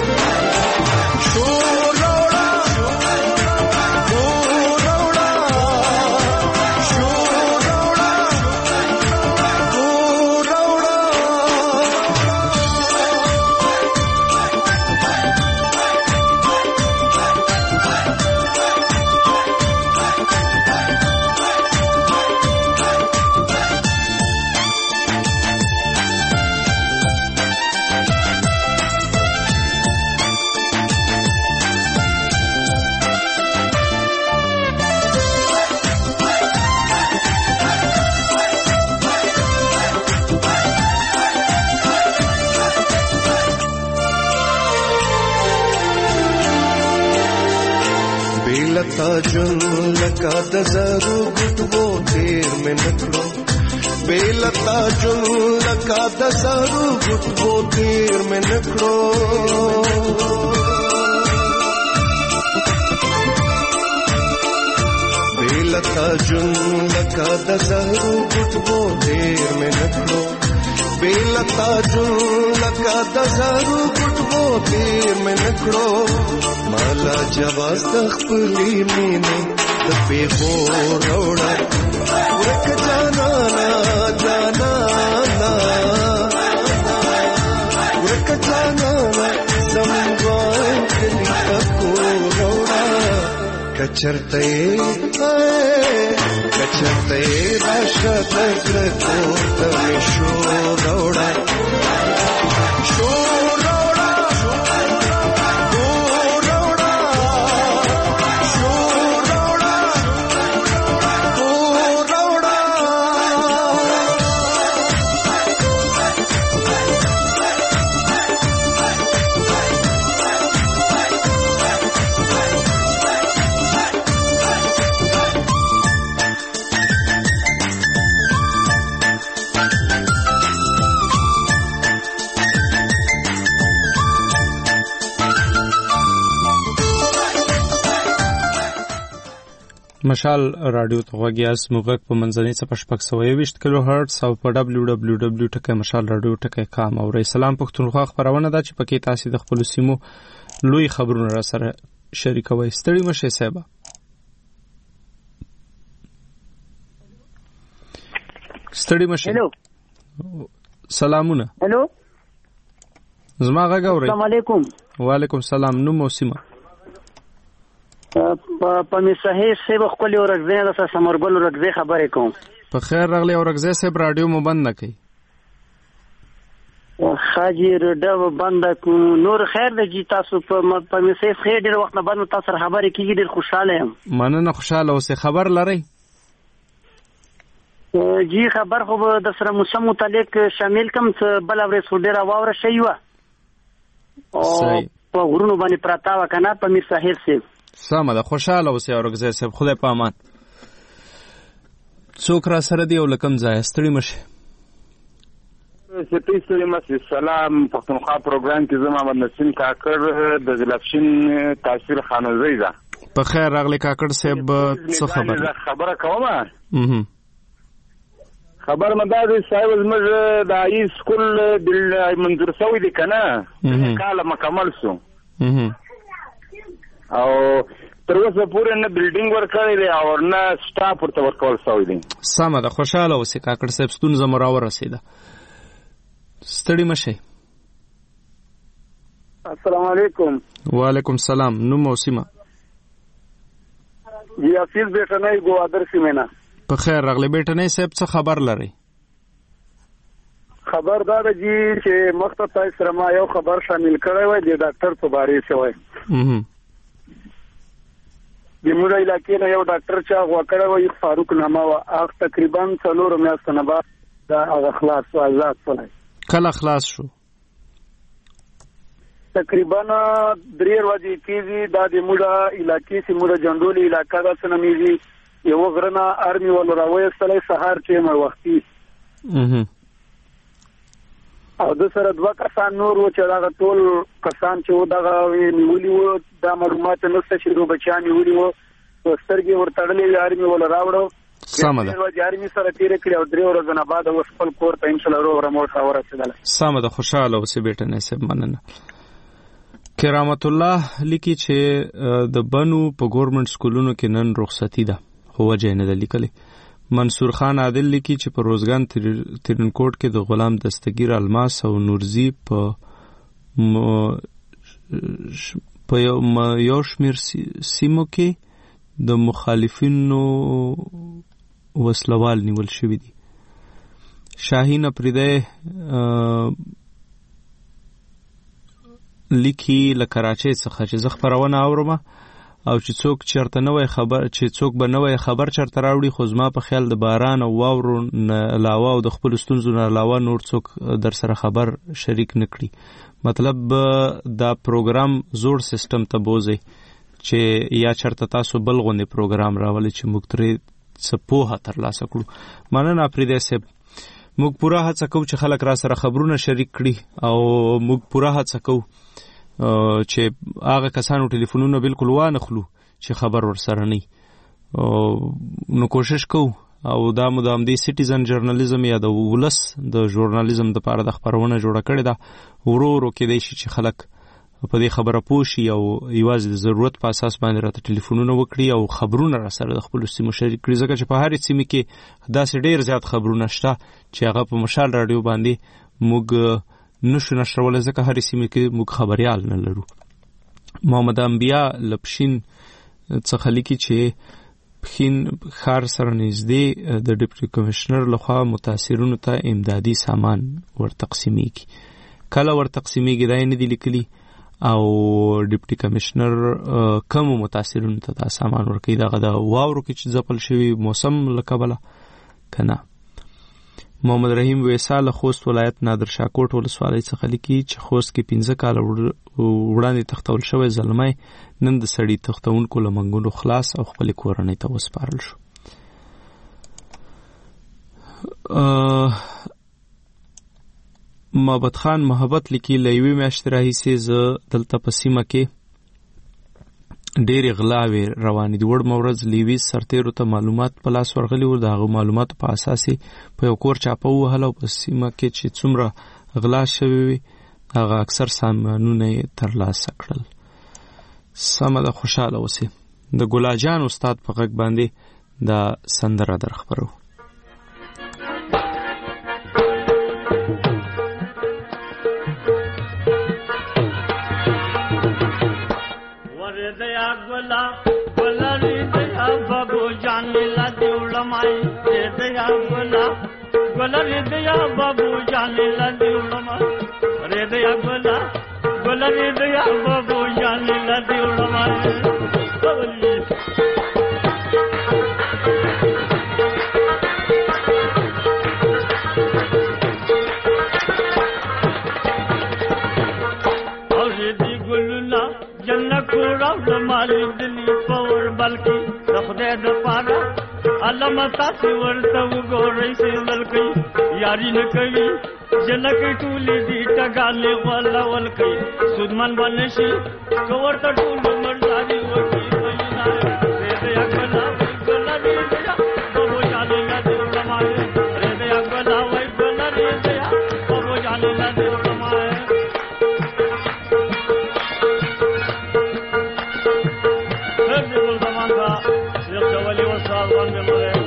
جن لکا د زرو ګټو تیر مې نکړو بیلتا جن لکا د زرو ګټو تیر مې نکړو بیلتا جن لکا د زرو ګټو تیر مې نکړو بیلتا جن لکا د زرو ګټو تیر مې نکړو مالا جواز د خپلې مینې د پیغو روړه ورک جانانا جانانا ورک جانانا زموږ کلی تکو روړه کچرته راشه د زړه ته مې شور روړه شور مشال رادیو ته غوږیاس موږ په منځنۍ څپه 620 کیلو هرتز او په www.mashalradio.com او سلام پښتونخوا خبرونه ده چې پکې تاسو د خپل سیمو لوی خبرونه را سره شریکوي. ستړي مشه صاحب. ستړي مشه. هلو. سلامونه. هلو. زما غږ اورئ؟ السلام علیکم. وعلیکم السلام. نو موسیمه په مسحې سیب خپل ورغزه د سمربل ورغزه خبرې کوم. په خیر راغلی ورغزه سیب رادیو مو بند نکړي. خاجي رډو بند کو نور خیر د جی تاسو په مسحې خیر ډیر وخت نه بند تاسو خبرې کیږي ډیر خوشاله یم. مننه خوشاله اوسه. خبر لرئ؟ جی خبر خو د سره موسم متعلق شامل کوم څه بل ورځ ډیر واوره شي و او په غرونو باندې پراته وکنه په مسحې سیب سمه ده. خوشاله اوسئ اورګزی صاحب. خدای په امان. څوک را سره دی او لکم ځای؟ ستړي مشه. ستړي مشه. سلام پښتونخوا پروګرام کې زما محمد نسیم کاکړ د ځلافشین تاثیر خانوزی ده. په خیر راغلی کاکړ صاحب. څه خبره کومه؟ خبر مده دی صاحب زموږ د ای سکول منظور شوی دی کنه کال مکمل شو او تر اوسه پورې نه بلډینګ ورکړی دی او نه سټاف ورته ورکول شوی دی. سمه ده. خوشاله اوسئ کاکړ صاحب. ستونزه مو راورسېده. ستړي مشئ. السلام علیکم. وعلیکم السلام. نو موسیمه جی حفیظ بیٹنۍ ګوادر سیمه. په خیر راغلی بیٹنۍ صاحب. څه خبر لرئ؟ خبر دا ده جی چې مخته تاسو سره ما یو خبر شامل کړی وای د ډاکټر په باره شوی. د موږ علاقې نه یو ډاکټر چې هغه کړی وای فاروق نامه و. هغه تقریبا 4 میاشتې نه بعد دا هغه خلاص و آزاد شوی. کله خلاص شو؟ تقریبا 3 ورځې کېږي. دا د موږ علاقې چې موږ جندولي علاقه ده څه نومیږي یو غرنه آرمي ول راوېستلی سهار چې مر وختي او د سره 2 کسان نور و چې دا ټول کسان چې و دغه نیولي و. دا معلومات نشته چې دوه بچیان نیولي و. سترګې ورتړلې آرمي ول راوړو. سمه ده. آرمي سره تېرې کړې او 3 ورځې نه بعد اوس خپل کور ته انشاءالله روغ رموټ راورسېدلی. سمه ده. خوشحاله اوسئ بیټنۍ صاحب. مننه. کرامت الله لیکي چې د بنو په ګورنمنت سکولونو کې نن رخصتي ده خو وجه نه ده لیکلې. منصور خان عادل لیکي چې په روزګان ترینکوټ کې د غلام دستگیر الماس او نورزی په یو شمېر سیمو کې د مخالفینو وسلوال نیول شوي دي. شاهین اپریدی لیکي له کراچۍ څخه چې زه خبرونه اورم او چې څوک چرته نوې خبر چې څوک به نوې خبر چرته راوړي خو زما په خیال د باران او واورو نه علاوه او د خپل ستونزو نه علاوه نور څوک در سره خبر شریک نکړي. مطلب دا پروګرام زوړ سیستم ته بوزي چې یا چرته تاسو بل غونډه پروګرام راولي چې موږ ترې څه پوهه ترلاسه کړو. مننه اپریدی صاحب. موږ پوره هڅه کوو چې خلک را سره خبرونه شریک کړي او موږ پوره هڅه کوو چې هغه کسانو ټلیفونونه بالکل وانه خلو چې خبر ورسره نه. نو کوشش کوو او دا مدام دی سټیزن جرنالیزم یا د ولس د ژورنالیزم د لپاره د خبرونه جوړه کړې ده. ورو ورو کېدای شي چې خلک په دې خبره پوه شي او یوازې د ضرورت په اساس باندې راته ټلیفونونه وکړي او خبرونه را سره د خپل سیمو شریک کړي. ځکه چې په هرې سیمه کې داسې ډېر زیات خبرونه شته چې هغه په مشال رادیو باندې موږ نشو نشرولی ځکه هرې سیمه کې موږ خبریال نه لرو. محمد انبیا لپشین څخه لیکي چې پښین ښار سره نږدې د ډیپټي کمشنر لخوا متاثرینو ته امدادي سامان ورتقسیمیږي. کله ورتقسیمیږي دا یې نه دي لیکلي او ډیپټي کمشنر کومو متاثرینو ته دا سامان ورکوي. دغه د واورو کې چې ځپل شوي موسم له کبله که نه. محمد رحیم ویسا له خوست ولایت نادر شاه کوټ ولسوالۍ څخه لیکي چې خوست کې 15 کاله وړاندې تختول شوی زلمی نن د سړي تختونکو له منګونو خلاص او خپلې کورنۍ ته وسپارل شو. محبت خان محبت لیکي له یوې میاشتې راهیسې زه دلته په سیمه کې ډېرې غلاوې روانې دي. وړمه ورځ لیویس سرتیرو ته معلومات په لاس ورغلي وو. د هغو معلوماتو په اساس په یو کور چاپه ووهله او په سیمه کې چې څومره غلا شوي وي هغه اکثر سامانونه یې ترلاسه کړل. سمه ده، خوشحاله اوسئ. د ګلاجان استاد په غږ باندې دا سندره در خپرو. गोला रे दया बाबू जाने लगी उड़मा रे दया गोला गोला रे दया बाबू जाने लगी उड़मा और दी गुलना जन्नत कोड़ा माली दिली पवर बल्कि रखदे द पारा علامه تاسو ورته وګورئ چې ولکې یاري نه کوي جنکې ټولې دي ټګالې ولا ولکې سودمن باندې شي ورته ټول مرزادي وکي وینا دې اګلا ګلا دې بابو جانې لا دې رمای دې اګلا وای ګلا دې بابو جانې لا دې رمای دې ګل زمان کا یو ولي وصال باندې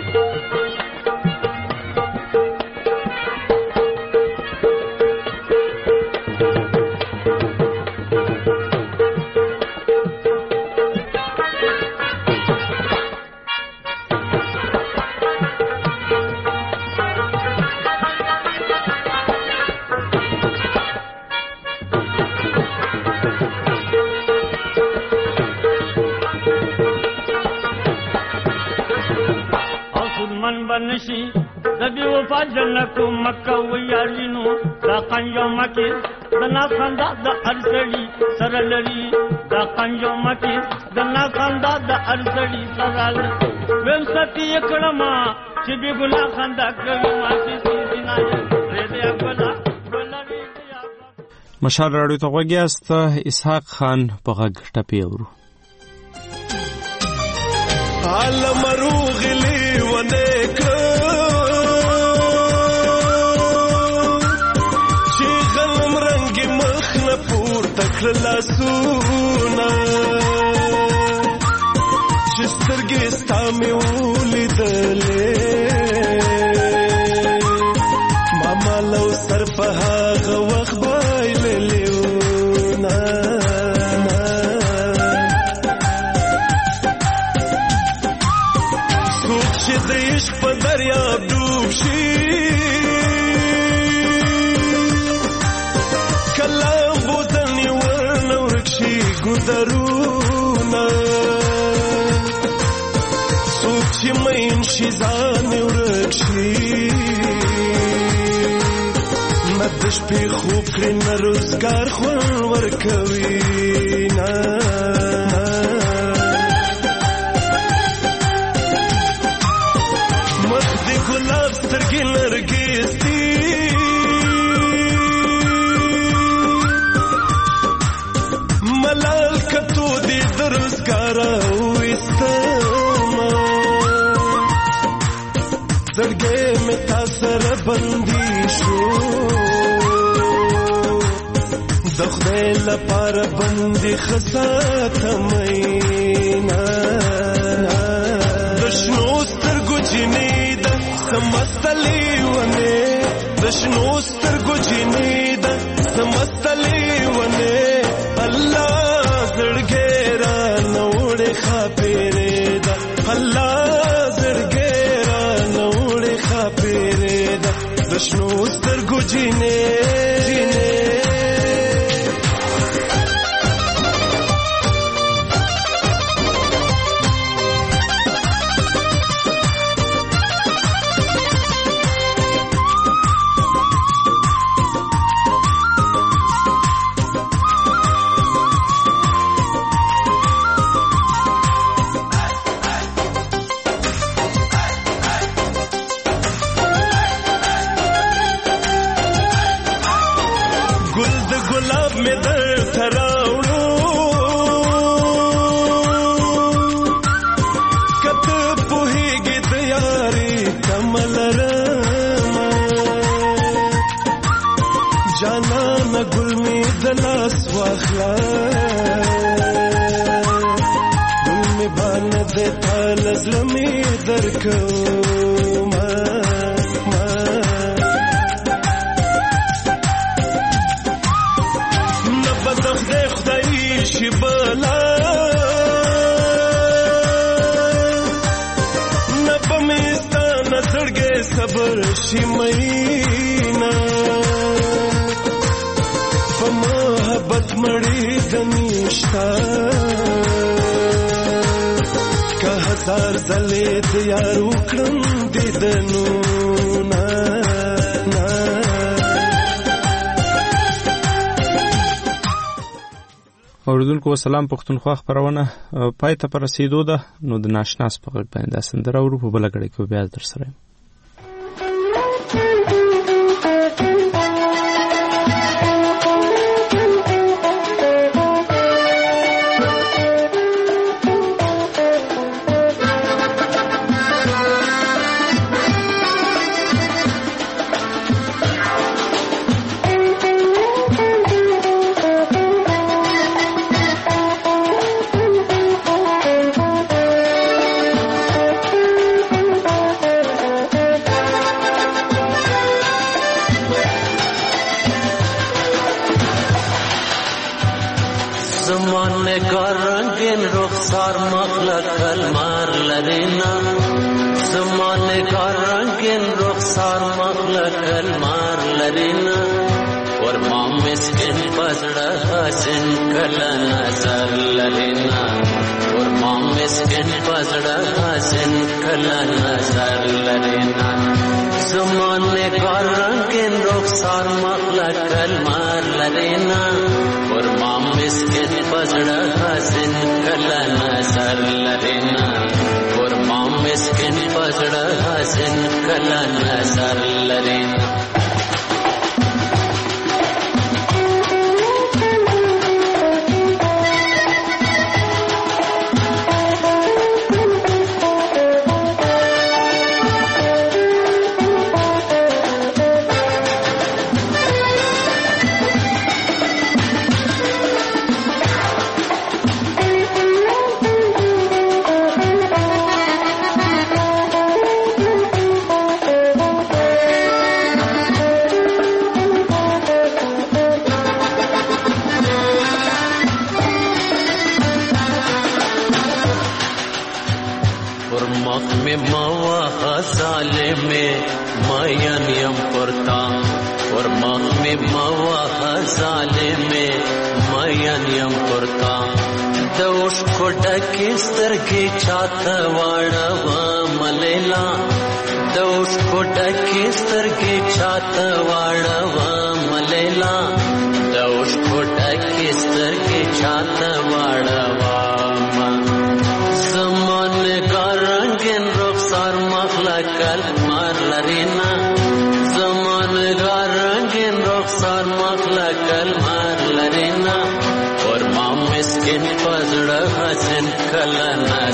نشي دبي وفا جنکو مکه ویارینو دا قنجو مکی دنا خندا د ارسړي سره لري دا قنجو مکی دنا خندا د ارسړي سره لري ویم ستی کړما چې به ګنا خندا کوي ما چې سینا دې دې ګلا ګلري مشال راډیو ته وګیاست. اسحاق خان په غږ ټپي ورو عالم روغلی ونیک چی غنم رنگی مخن پور تکر لاسونا چی سترگی ستامی اولی دلی ماما لو سر پهاغ وقت بایل لیونا دیش په دریاب ډوب شي کلام بوتنی ورنه ورک شي ګودرونه څوک چې مین شي ځان ورک شي مد شپې خوب کړي نه روزګار خور ورکوي نه گلاب سترگی نرگس دی ملال کتو دی درزگارا ویستما زرگے میں تاثر بندی شو دخدے لپار بندی خسات مینا دشنو سترگو جنی سمستلی ونه دشنو سترگو جینی دا سمستلی ونه اللہ زڑگیرا نوڑے خاپیرے دا اللہ زڑگیرا نوڑے خاپیرے دا دشنو سترگو جینے زلمې درکوم نه به د خدای شي بلا نه به مې ستا نه زړګی صبر شي مینا په محبت مړې د نشتا که هزار ځلې د یار وکړم دیدنونه اوریدونکو سلام پښتونخوا خپرونه پای ته پر رسیدو ده نو د ناشناس په غږ باندې سندره اورو په بل غړي کې بیا در سره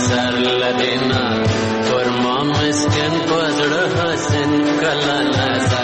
Kala nazar